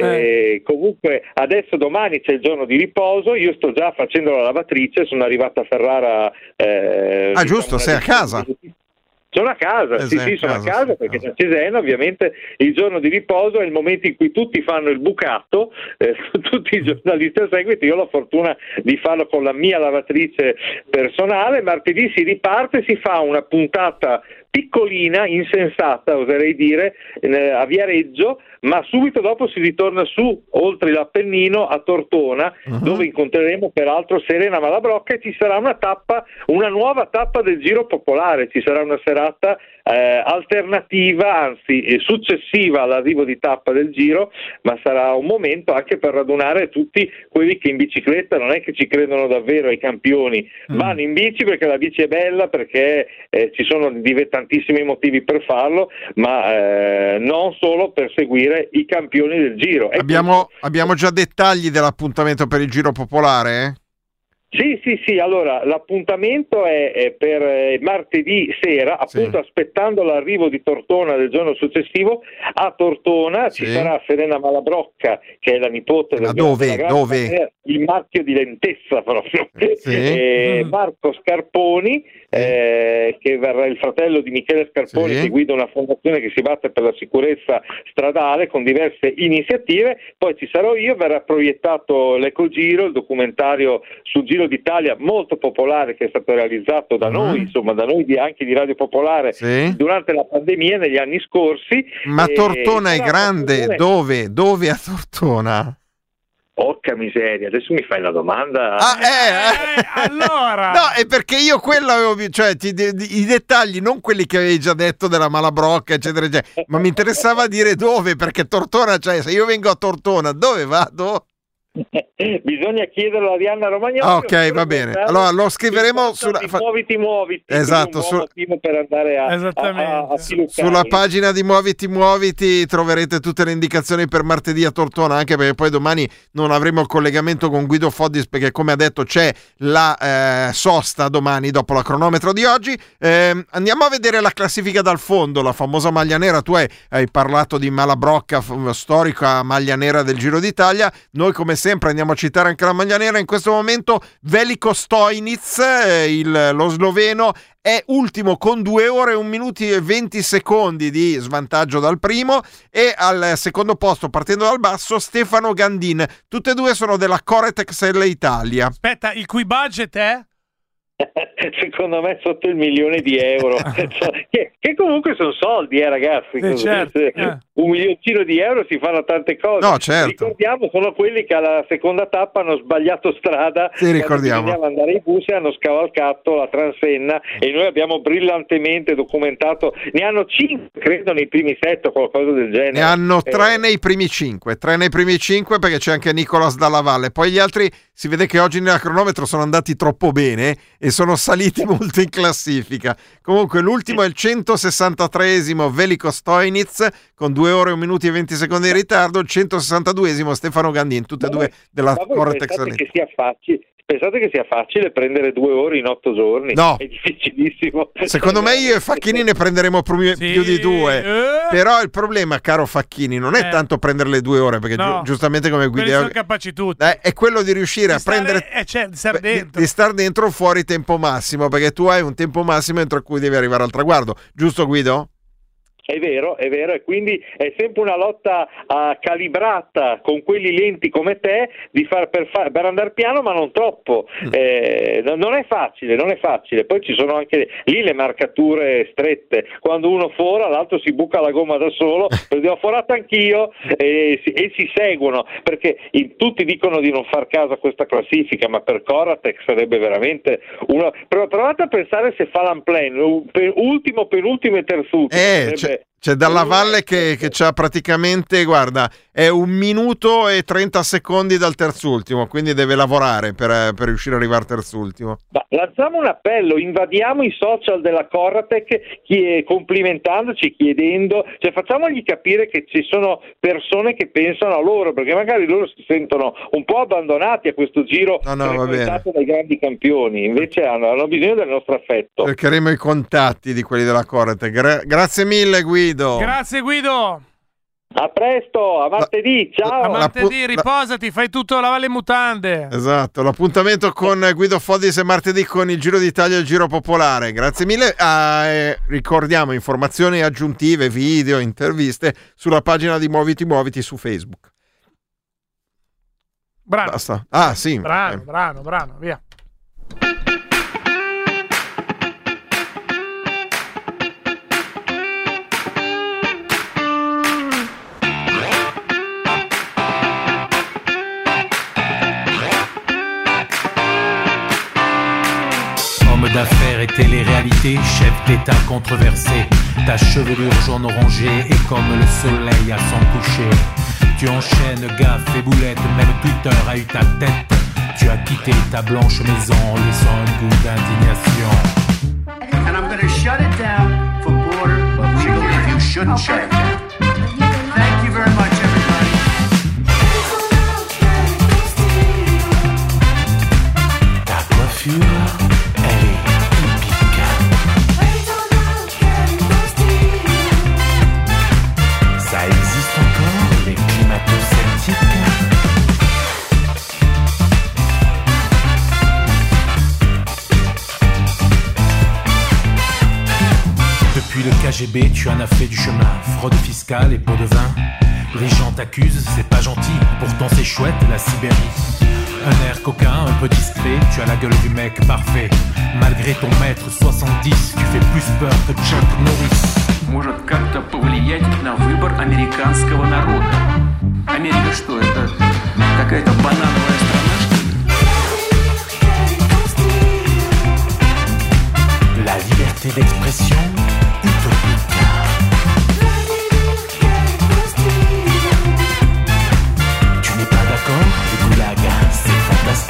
Comunque adesso domani c'è il giorno di riposo, io sto già facendo la lavatrice, sono arrivato a Ferrara. Giusto, sei a casa? Sono a casa, sì, sono a casa perché da Cesena ovviamente il giorno di riposo è il momento in cui tutti fanno il bucato, tutti i giornalisti a seguito. Io ho la fortuna di farlo con la mia lavatrice personale. Martedì si riparte, si fa una puntata piccolina, insensata oserei dire, a Viareggio, ma subito dopo si ritorna su, oltre l'Appennino, a Tortona, dove incontreremo peraltro Serena Malabrocca, e ci sarà una nuova tappa del Giro Popolare. Ci sarà una serata alternativa, anzi successiva all'arrivo di tappa del Giro, ma sarà un momento anche per radunare tutti quelli che in bicicletta non è che ci credono davvero ai campioni, vanno in bici perché la bici è bella, perché ci sono tantissimi motivi per farlo, ma non solo per seguire i campioni del Giro. Abbiamo già dettagli dell'appuntamento per il Giro Popolare? Sì, allora l'appuntamento è per martedì sera, appunto aspettando l'arrivo di Tortona del giorno successivo. A Tortona ci sarà Serena Malabrocca, che è la nipote del dove? Il marchio di lentezza proprio, Marco Scarponi, che verrà il fratello di Michele Scarponi, che guida una fondazione che si batte per la sicurezza stradale con diverse iniziative. Poi ci sarò io, verrà proiettato l'Ecogiro, il documentario sul Giro d'Italia molto popolare che è stato realizzato da noi, insomma da noi anche di Radio Popolare durante la pandemia negli anni scorsi. Ma Tortona è grande, dove a Tortona? Porca miseria, adesso mi fai la domanda. Allora no, è perché io quello avevo, cioè i dettagli, non quelli che avevi già detto della Malabrocca eccetera eccetera, ma mi interessava dire dove, perché Tortona, cioè se io vengo a Tortona dove vado? Bisogna chiederlo a Diana Romagnoli. Ok, va bene. Allora lo scriveremo muoviti. Esatto, per andare a sulla pagina di Muoviti troverete tutte le indicazioni per martedì a Tortona, anche perché poi domani non avremo il collegamento con Guido Fodis, perché come ha detto c'è la sosta domani dopo la cronometro di oggi. Andiamo a vedere la classifica dal fondo, la famosa maglia nera. Tu hai parlato di Malabrocca, storica maglia nera del Giro d'Italia. Noi come sempre andiamo a citare anche la maglia nera, in questo momento Veliko Stojnic, lo sloveno, è ultimo con 2 ore, 1 minuto e 20 secondi di svantaggio dal primo, e al secondo posto, partendo dal basso, Stefano Gandin. Tutte e due sono della Coretex L Italia. Aspetta, il cui budget è? Secondo me sotto il €1.000.000 che comunque sono soldi, ragazzi. Certo. €1 milioncino si fanno tante cose. No, certo. Ricordiamo, sono quelli che alla seconda tappa hanno sbagliato strada, bisognava andare ai bus e hanno scavalcato la Transenna, e noi abbiamo brillantemente documentato. Ne hanno 5 credo nei primi 7 o qualcosa del genere. Ne hanno 3 nei primi 5 perché c'è anche Nicolas Dalla Valle. Poi gli altri si vede che oggi nella cronometro sono andati troppo bene e sono saliti molto in classifica. Comunque l'ultimo è il 163esimo Veliko Stojnic con 2 ore, 1 minuto e 20 secondi di ritardo, il 162esimo Stefano Gandin, tutte e due della Coretex. Pensate che sia facile prendere 2 ore in 8 giorni? No. È difficilissimo. Secondo me io e Facchini ne prenderemo più di 2. Però il problema, caro Facchini, non è tanto prendere le 2 ore, perché giustamente come guida sono capaci tutti. È quello di riuscire a prendere di star dentro fuori tempo massimo, perché tu hai un tempo massimo entro cui devi arrivare al traguardo. Giusto, Guido? È vero, e quindi è sempre una lotta calibrata con quelli lenti come te per andare piano, ma non troppo. Non è facile. Poi ci sono anche lì le marcature strette. Quando uno fora, l'altro si buca la gomma da solo, perché ho forato anch'io, e si seguono, perché tutti dicono di non far caso a questa classifica, ma per Coretex sarebbe veramente una. Provate a pensare se fa l'unplane, ultimo, penultimo e terzultimo. C'è Dalla Valle che c'ha praticamente, guarda, è 1 minuto e 30 secondi dal terzultimo, quindi deve lavorare per riuscire ad arrivare al terzultimo. Lanciamo un appello, invadiamo i social della Coretex complimentandoci, chiedendo, facciamogli capire che ci sono persone che pensano a loro, perché magari loro si sentono un po' abbandonati a questo giro frequentato dai grandi campioni, invece hanno bisogno del nostro affetto. Cercheremo i contatti di quelli della Coretex. Grazie mille, Guido. Grazie, Guido. A presto, a martedì, ciao. A martedì, riposati, fai tutto, lava le mutande. Esatto, l'appuntamento con Guido Fodis è martedì con il Giro d'Italia e il Giro Popolare. Grazie mille. Ricordiamo informazioni aggiuntive, video, interviste sulla pagina di Muoviti su Facebook. Brano. Basta. Ah, sì. Brano, via. D'affaires et télé-réalité, chef d'état controversé. Ta chevelure jaune orangée est comme le soleil à son coucher. Tu enchaînes gaffes et boulettes, même Twitter a eu ta tête. Tu as quitté ta blanche maison, laissant un goût d'indignation. And I'm gonna shut it down for border, but we believe you shouldn't shut it down. Thank you very much, everybody. Ta coiffure, elle est épique. Ça existe encore, les climato-sceptiques? Depuis le KGB, tu en as fait du chemin. Fraude fiscale et pot de vin. Les gens t'accusent, c'est pas gentil. Pourtant c'est chouette, la Sibérie. Un air coquin, un peu discret. Tu as la gueule du mec parfait. Malgré ton mètre 70, tu fais plus peur que Chuck Norris. Может как-то повлиять на выбор американского народа. Америка что, это какая-то банановая страна, что ли? La liberté d'expression utopique. Tu n'es pas d'accord? Le goulag, c'est fantastique.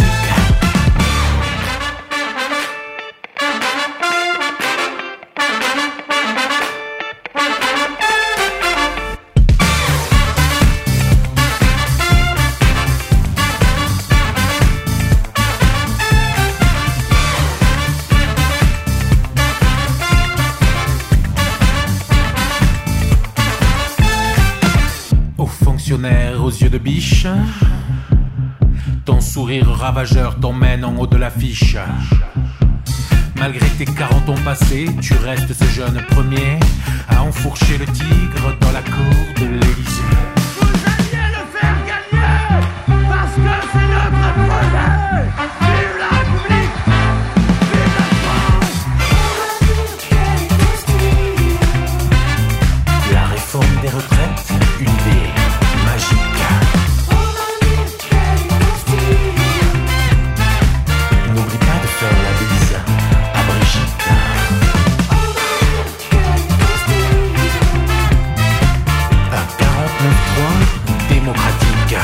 Aux yeux de biche, Ton sourire ravageur t'emmène en haut de l'affiche. Malgré tes 40 ans passés, tu restes ce jeune premier à enfourcher le tigre dans la cour de l'Élysée. Vous alliez le faire gagner, parce que c'est notre projet. Vive la République, vive la France. La réforme des retraites, une idée magique. N'oublie pas de faire la bise à Brigitte. Un 49.3 démocratique.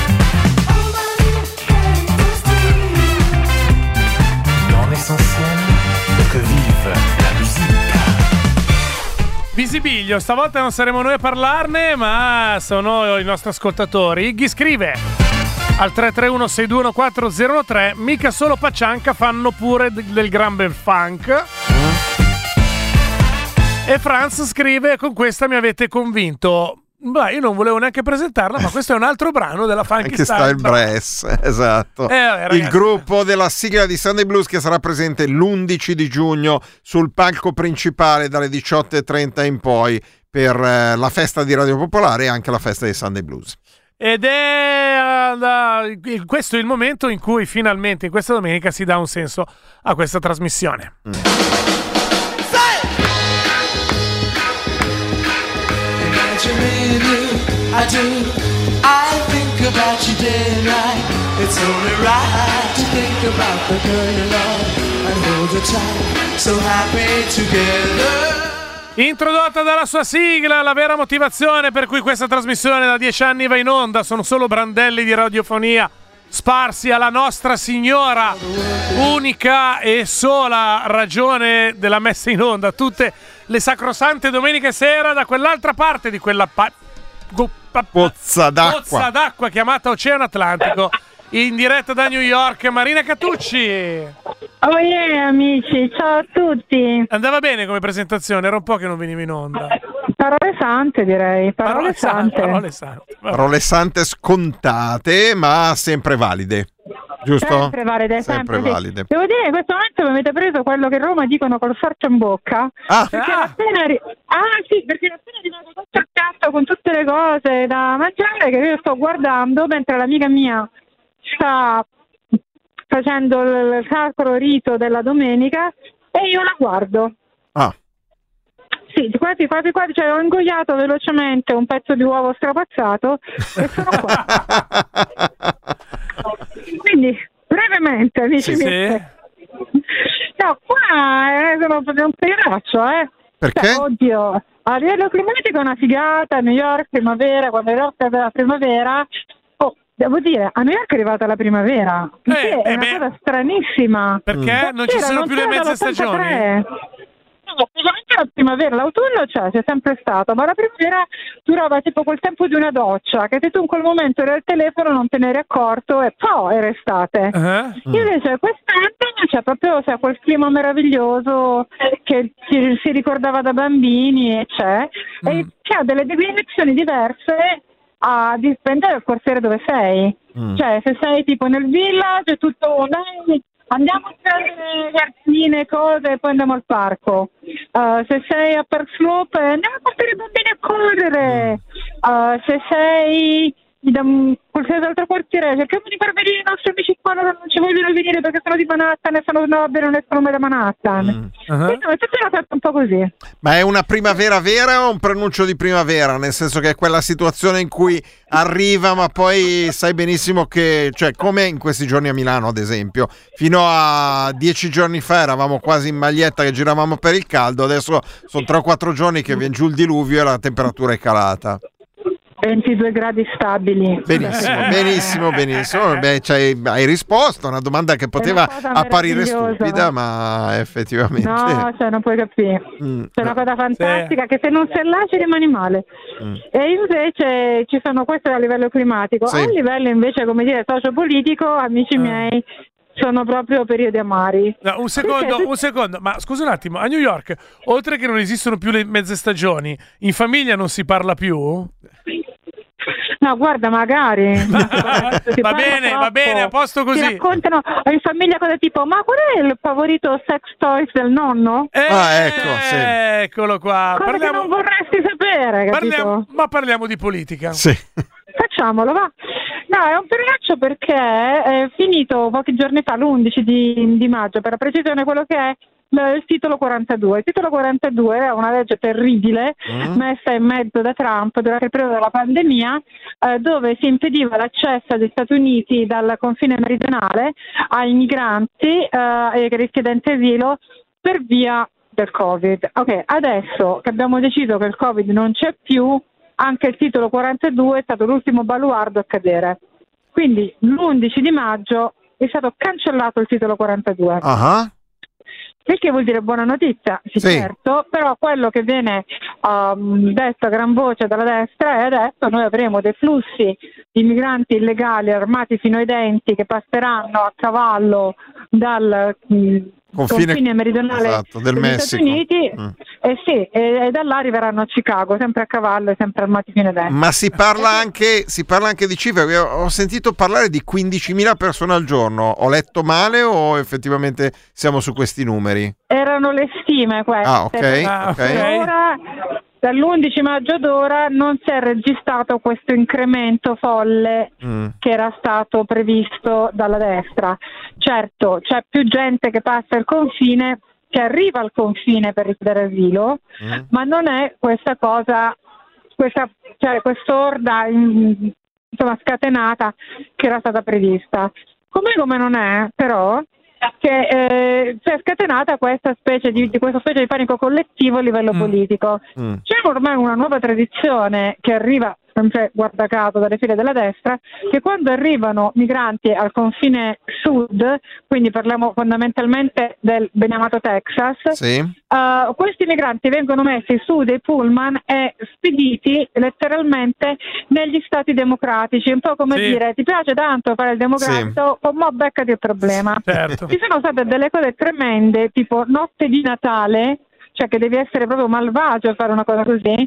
Non essentiel, que vive la musique. Visibilio, stavolta non saremo noi a parlarne, ma sono i nostri ascoltatori. Iggy scrive al 331-621-4013: mica solo Paccianca, fanno pure del gran bel funk. E Franz scrive: con questa mi avete convinto. Beh, io non volevo neanche presentarla, ma questo è un altro brano della Funky Style Brass, esatto. Ragazzi, il gruppo della sigla di Sunday Blues che sarà presente l'11 di giugno sul palco principale dalle 18:30 in poi per la festa di Radio Popolare e anche la festa di Sunday Blues. Ed è questo il momento in cui finalmente in questa domenica si dà un senso a questa trasmissione. I do. I think about you day and night. It's only right to think about the girl you love and hold her tight. So happy together. Introdotta dalla sua sigla, la vera motivazione per cui questa trasmissione da 10 anni va in onda sono solo brandelli di radiofonia sparsi alla Nostra Signora, unica e sola ragione della messa in onda tutte le sacrosante domeniche sera da quell'altra parte di quella pozza d'acqua chiamata Oceano Atlantico, in diretta da New York. Marina Catucci. Oh yeah, amici, ciao a tutti. Andava bene come presentazione, era un po' che non veniva in onda. Parole sante, direi. Parole sante. Parole sante scontate, ma sempre valide. Giusto? Sempre valide, sempre sì. valide. Devo dire che in questo momento mi avete preso quello che Roma dicono col sorcio in bocca. Perché appena perché appena arrivato tutto il piatto con tutte le cose da mangiare che io sto guardando mentre l'amica mia sta facendo il sacro rito della domenica e io la guardo. Sì, quasi, cioè ho ingoiato velocemente un pezzo di uovo strapazzato e sono qua. Quindi, brevemente, amici miei. No, qua sono un peraccio, Perché? Cioè, oddio, a livello climatico è una figata, a New York primavera, quando New York è la primavera. Devo dire, a New York è arrivata la primavera, è una cosa stranissima. Perché non ci sono più le mezze stagioni? No, la primavera, l'autunno c'è sempre stato, ma la primavera durava tipo quel tempo di una doccia, che se tu in quel momento eri al telefono non te ne eri accorto e poi era estate. Invece quest'anno c'è proprio quel clima meraviglioso che si ricordava da bambini e c'è delle declinazioni diverse a dipendere dal quartiere dove sei. Cioè se sei tipo nel village è tutto andiamo a prendere giardine, cose e poi andiamo al parco. Se sei a Park Slope andiamo a portare i bambini a correre. Se sei da qualsiasi altro quartiere cerchiamo di far venire i nostri amici qua, non ci vogliono venire perché sono di Manhattan e non escono mai da Manhattan. Quindi è tutta una cosa un po' così. Ma è una primavera vera o un preannuncio di primavera? Nel senso che è quella situazione in cui arriva ma poi sai benissimo che, cioè come in questi giorni a Milano ad esempio, fino a 10 giorni fa eravamo quasi in maglietta che giravamo per il caldo, adesso sono 3 o 4 giorni che viene giù il diluvio e la temperatura è calata. 22 gradi stabili. Benissimo. Beh, hai risposto a una domanda che poteva apparire stupida, ma effettivamente no, non puoi capire. C'è una cosa fantastica che se non sei là ci rimani male. E invece ci sono queste a livello climatico. A livello invece, come dire, sociopolitico, amici miei, sono proprio periodi amari. No, un secondo, ma scusa un attimo, a New York, oltre che non esistono più le mezze stagioni, in famiglia non si parla più? No, guarda, magari. Va bene, a posto così. Ti raccontano in famiglia cose tipo, ma qual è il favorito sex toys del nonno? Ecco, sì. Eccolo qua. Cosa che non vorresti sapere, capito? Parliamo di politica. Sì. Facciamolo, va. No, è un periodaccio perché è finito pochi giorni fa, l'11 di maggio, per la precisione, quello che è il titolo 42. Il titolo 42 è una legge terribile messa in mezzo da Trump durante il periodo della pandemia, dove si impediva l'accesso agli Stati Uniti dal confine meridionale ai migranti e ai richiedenti asilo per via del Covid. Ok, adesso che abbiamo deciso che il Covid non c'è più, anche il titolo 42 è stato l'ultimo baluardo a cadere. Quindi l'11 di maggio è stato cancellato il titolo 42. Il che vuol dire buona notizia, sì. Certo, però quello che viene detto a gran voce dalla destra è adesso noi avremo dei flussi di migranti illegali armati fino ai denti che passeranno a cavallo dal confine meridionale del degli Messico. Stati Uniti e da là arriveranno a Chicago, sempre a cavallo e sempre armati fino ai denti. Ma si parla anche di cifre. Ho sentito parlare di 15.000 persone al giorno. Ho letto male o effettivamente siamo su questi numeri? Erano le stime queste. Ok. Ora, dall'11 maggio ad ora non si è registrato questo incremento folle che era stato previsto dalla destra. Certo, c'è più gente che passa il confine, che arriva al confine per richiedere asilo, ma non è questa cosa, quest'orda scatenata che era stata prevista. Come non è, però, che si è scatenata questa specie di panico collettivo a livello politico. C'è ormai una nuova tradizione che arriva sempre, guarda caso, dalle file della destra, che quando arrivano migranti al confine sud, quindi parliamo fondamentalmente del beneamato Texas, questi migranti vengono messi su dei pullman e spediti letteralmente negli stati democratici, un po' come dire, ti piace tanto fare il democratico, mo beccati il problema. Certo. Ci sono state delle cose tremende, tipo notte di Natale, cioè che devi essere proprio malvagio a fare una cosa così.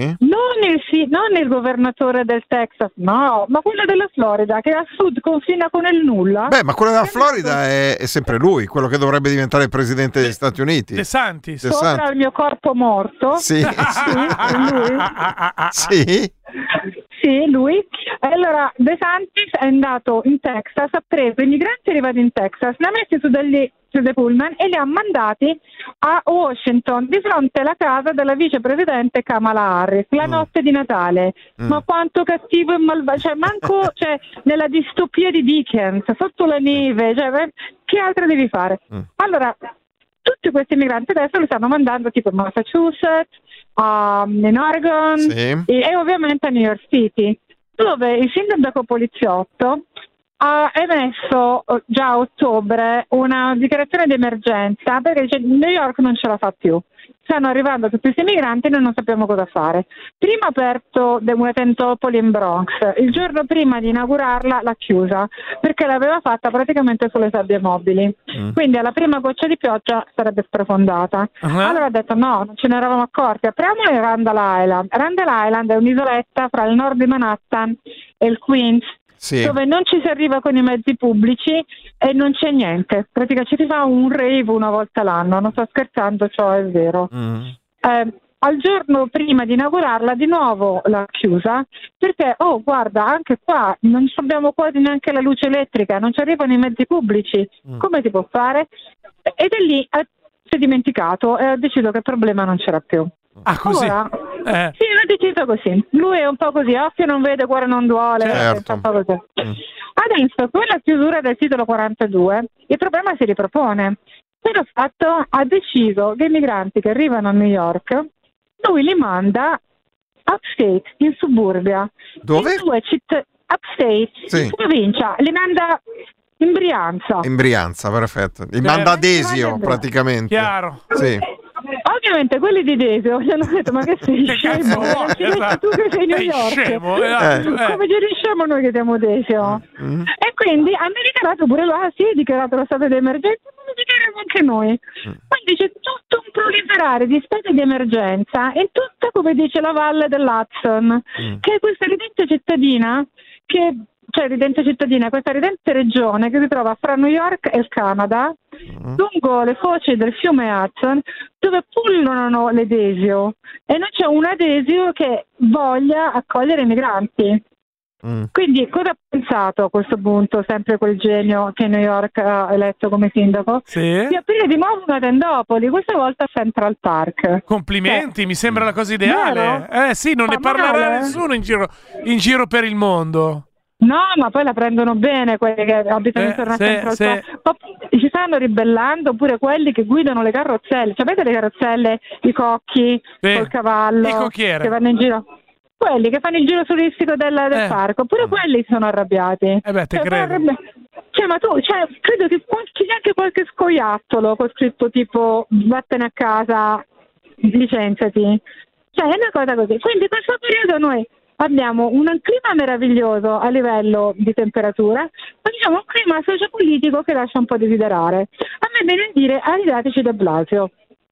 Non il governatore del Texas, no, ma quello della Florida, che a sud confina con il nulla. Beh, ma quello della Florida è sempre lui, quello che dovrebbe diventare il presidente degli Stati Uniti. De Santis. Sopra il mio corpo morto. Sì. Lui. Sì, lui. Allora, De Santis è andato in Texas, ha preso i migranti arrivati in Texas, li ha messi su dei pullman e li ha mandati a Washington di fronte alla casa della vicepresidente Kamala Harris la notte di Natale. Ma quanto cattivo e malvagio, manco nella distopia di Dickens, sotto la neve, che altro devi fare? Allora, tutti questi migranti adesso li stanno mandando tipo in Massachusetts, in Oregon e ovviamente a New York City, dove il sindaco poliziotto ha emesso già a ottobre una dichiarazione di emergenza perché dice New York non ce la fa più, stanno arrivando tutti questi migranti e noi non sappiamo cosa fare. Prima ha aperto una tentopoli in Bronx, il giorno prima di inaugurarla l'ha chiusa perché l'aveva fatta praticamente sulle sabbie mobili, quindi alla prima goccia di pioggia sarebbe sprofondata. Allora ha detto no, non ce ne eravamo accorti, apriamo il Randall Island. Randall Island è un'isoletta fra il nord di Manhattan e il Queens, dove non ci si arriva con i mezzi pubblici e non c'è niente. Praticamente ci si fa un rave una volta l'anno, non sto scherzando, ciò è vero. Al giorno prima di inaugurarla di nuovo l'ha chiusa perché, guarda, anche qua non abbiamo quasi neanche la luce elettrica, non ci arrivano i mezzi pubblici, come si può fare? E da lì si è dimenticato e ha deciso che il problema non c'era più. Ah, così? Ora, sì, l'ha deciso così. Lui è un po' così, occhio non vede, cuore non duole. Certo. Un po' così. Adesso, con la chiusura del titolo 42, il problema si ripropone. Per il fatto ha deciso che i migranti che arrivano a New York, lui li manda upstate, in suburbia. Dove? In due città, upstate, in provincia. Li manda in Brianza. In Brianza, perfetto. Li manda a Desio, praticamente. Chiaro. Sì. Ovviamente quelli di Desio gli hanno detto ma che sei scemo, tu che sei New York, come ci riusciamo noi che siamo Desio? E quindi hanno dichiarato pure là, sì, dichiarato lo stato di emergenza, ma lo dichiariamo anche noi. Quindi c'è tutto un proliferare di spese di emergenza in tutta, come dice, la valle dell'Hudson, che è questa ridente cittadina questa ridente regione che si trova fra New York e il Canada, lungo le foci del fiume Hudson, dove pullulano le Desio, e non c'è una Desio che voglia accogliere i migranti. Quindi cosa ha pensato a questo punto sempre quel genio che New York ha eletto come sindaco? Sì. Di aprire di nuovo una tendopoli, questa volta a Central Park. Complimenti, mi sembra la cosa ideale. Sì, non ne parlerà nessuno in giro per il mondo. No, ma poi la prendono bene quelli che abitano intorno a Central Park. Si stanno ribellando pure quelli che guidano le carrozzelle. Sapete le carrozzelle, i cocchi col cavallo che vanno in giro? Quelli che fanno il giro turistico del parco, pure quelli si sono arrabbiati. Te credo. Ma tu, credo che ci sia anche qualche scoiattolo con scritto tipo vattene a casa, licenziati. È una cosa così. Quindi in questo periodo noi abbiamo un clima meraviglioso a livello di temperatura, ma diciamo un clima sociopolitico che lascia un po' desiderare. A me viene a dire arridateci De Blasio.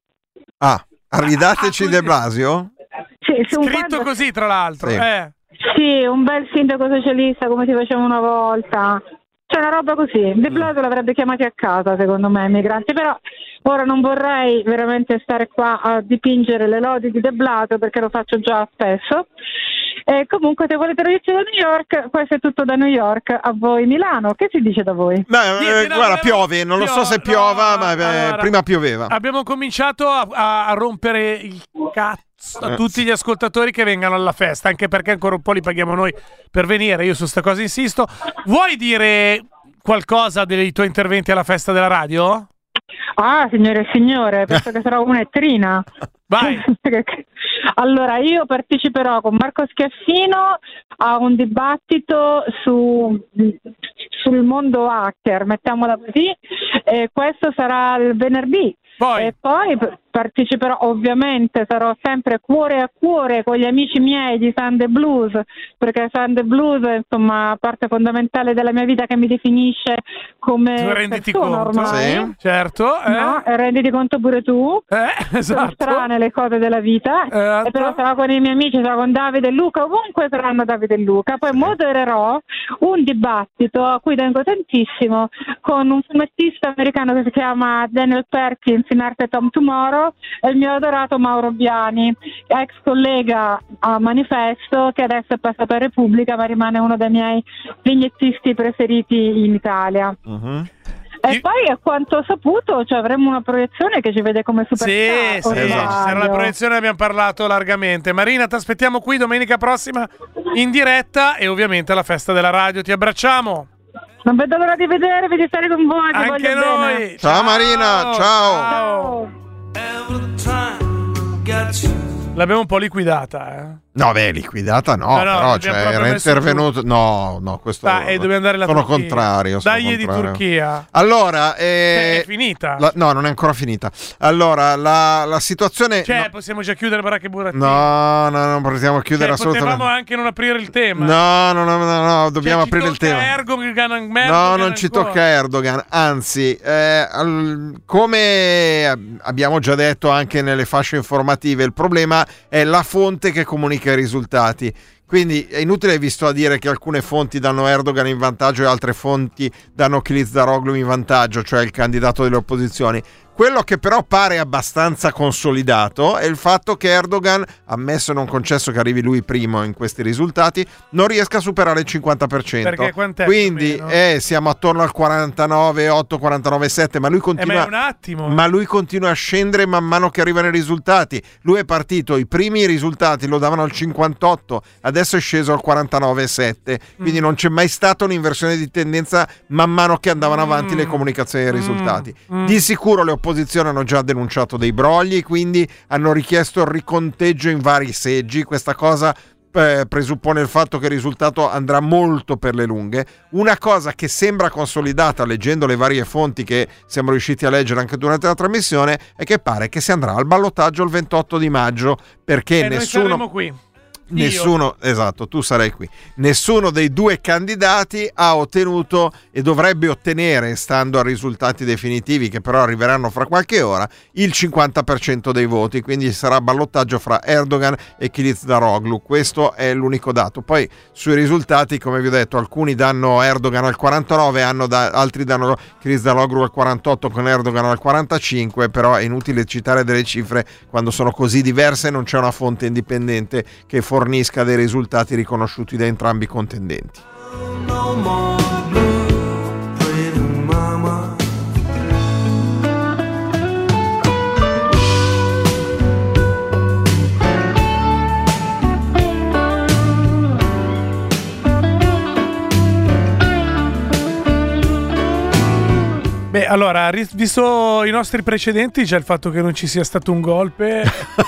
Arridateci De Blasio? Sì, scritto così, tra l'altro. Sì, un bel sindaco socialista come si faceva una volta. C'è una roba così. De Blasio l'avrebbe chiamati a casa, secondo me, i migranti. Però ora non vorrei veramente stare qua a dipingere le lodi di De Blasio, perché lo faccio già spesso. E comunque, se volete notizie da New York, questo è tutto da New York. A voi Milano, che si dice da voi? Guarda, piove, non lo so se piova, ma allora, prima pioveva. Abbiamo cominciato a rompere il cazzo a tutti gli ascoltatori che vengano alla festa, anche perché ancora un po' li paghiamo noi per venire. Io su sta cosa insisto. Vuoi dire qualcosa dei tuoi interventi alla festa della radio? Signore e signore, penso che sarò un'ettrina. Vai. Allora, io parteciperò con Marco Schiaffino a un dibattito sul mondo hacker, mettiamola così, e questo sarà il venerdì. E poi parteciperò, ovviamente sarò sempre cuore a cuore con gli amici miei di Sunday Blues, perché Sunday Blues è insomma parte fondamentale della mia vita, che mi definisce come renditi persona conto ormai. Sì, certo, no? E renditi conto pure tu. Esatto. Sono strane le cose della vita. E però sarò con i miei amici, sarò con Davide e Luca, ovunque saranno Davide e Luca. Poi modererò un dibattito a cui tengo tantissimo con un fumettista americano che si chiama Daniel Perkins, in arte Tom Tomorrow, e il mio adorato Mauro Biani, ex collega a Manifesto, che adesso è passato a Repubblica, ma rimane uno dei miei vignettisti preferiti in Italia. E poi, a quanto ho saputo, avremo una proiezione che ci vede come superstar. Sì, sarà la proiezione, abbiamo parlato largamente. Marina, ti aspettiamo qui domenica prossima in diretta, e ovviamente alla festa della radio. Ti abbracciamo. Non vedo l'ora di vedervi, di stare con voi. Anche noi. Bene. Ciao Marina, ciao. L'abbiamo un po' liquidata, No, liquidata no, però era intervenuto. No, questo dobbiamo andare alla sono Turchia. Contrario. Di Turchia. Allora, è finita? No, non è ancora finita. Allora, la situazione. Possiamo già chiudere baracche burattini? No, non possiamo chiudere assolutamente. Potevamo anche non aprire il tema. No, dobbiamo aprire il tema. Non ci tocca Erdogan. Anzi, come abbiamo già detto anche nelle fasce informative, il problema è la fonte che comunica i risultati. Quindi è inutile, visto a dire che alcune fonti danno Erdogan in vantaggio e altre fonti danno Kılıçdaroğlu in vantaggio, cioè il candidato delle opposizioni. Quello che però pare abbastanza consolidato è il fatto che Erdogan, ammesso e non concesso che arrivi lui primo in questi risultati, non riesca a superare il 50%. Perché quant'è? Quindi siamo attorno al 49,8, 49,7, ma lui continua, ma è un attimo. Ma lui continua a scendere man mano che arrivano i risultati. Lui è partito, i primi risultati lo davano al 58, adesso è sceso al 49,7, quindi non c'è mai stata un'inversione di tendenza man mano che andavano avanti le comunicazioni dei risultati. Di sicuro le opposizioni hanno già denunciato dei brogli, quindi hanno richiesto il riconteggio in vari seggi. Questa cosa presuppone il fatto che il risultato andrà molto per le lunghe. Una cosa che sembra consolidata leggendo le varie fonti che siamo riusciti a leggere anche durante la trasmissione è che pare che si andrà al ballottaggio il 28 di maggio, perché nessuno... Noi saremo qui. Nessuno, esatto, tu sarai qui. Nessuno dei due candidati ha ottenuto e dovrebbe ottenere, stando a risultati definitivi che però arriveranno fra qualche ora, il 50% dei voti, quindi sarà ballottaggio fra Erdogan e Kılıçdaroğlu. Questo è l'unico dato. Poi sui risultati, come vi ho detto, alcuni danno Erdogan al 49, altri danno Kılıçdaroğlu al 48 con Erdogan al 45, però è inutile citare delle cifre quando sono così diverse e non c'è una fonte indipendente che fornisca dei risultati riconosciuti da entrambi i contendenti. Beh, allora, visto i nostri precedenti, c'è il fatto che non ci sia stato un golpe.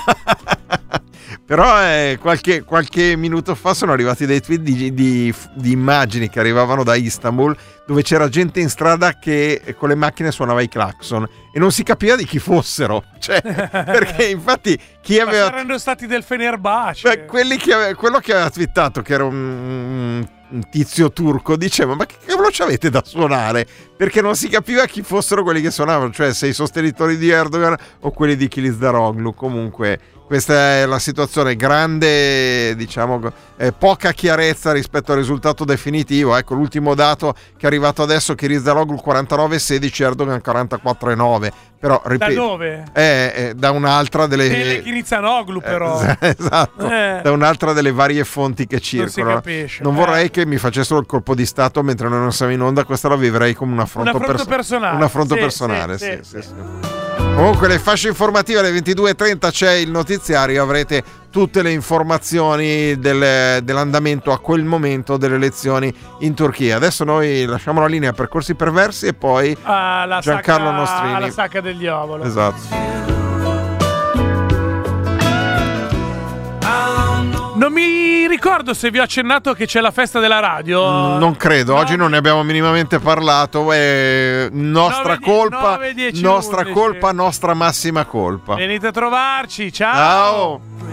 Però qualche minuto fa sono arrivati dei tweet di immagini che arrivavano da Istanbul, dove c'era gente in strada che con le macchine suonava i clacson e non si capiva di chi fossero, cioè, perché infatti chi aveva... Ma saranno stati del Fenerbahce. Quello che aveva twittato, che era un tizio turco, diceva: ma che cavolo c'avete da suonare? Perché non si capiva chi fossero quelli che suonavano, cioè se i sostenitori di Erdogan o quelli di Kılıçdaroğlu. Comunque questa è la situazione, grande, diciamo, poca chiarezza rispetto al risultato definitivo. Ecco, l'ultimo dato che è arrivato adesso, Kılıçdaroğlu 49,16, Erdogan 44,9. Però ripeto, da dove? Da un'altra delle Kılıçdaroğlu, però. Esatto, da un'altra delle varie fonti che circolano. Non si capisce. Non vorrei che mi facessero il colpo di stato mentre noi non siamo in onda, questa la vivrei come un affronto personale. Un affronto personale, sì. Comunque le fasce informative alle 22:30 c'è il notiziario, avrete tutte le informazioni dell'andamento a quel momento delle elezioni in Turchia. Adesso noi lasciamo la linea per Corsi Perversi e poi Giancarlo Nostrini. Alla sacca del diavolo. Esatto. Non mi ricordo se vi ho accennato che c'è la festa della radio. Non credo, oggi non ne abbiamo minimamente parlato. È nostra colpa, 9, 10, nostra 11. colpa, nostra massima colpa. Venite a trovarci, ciao.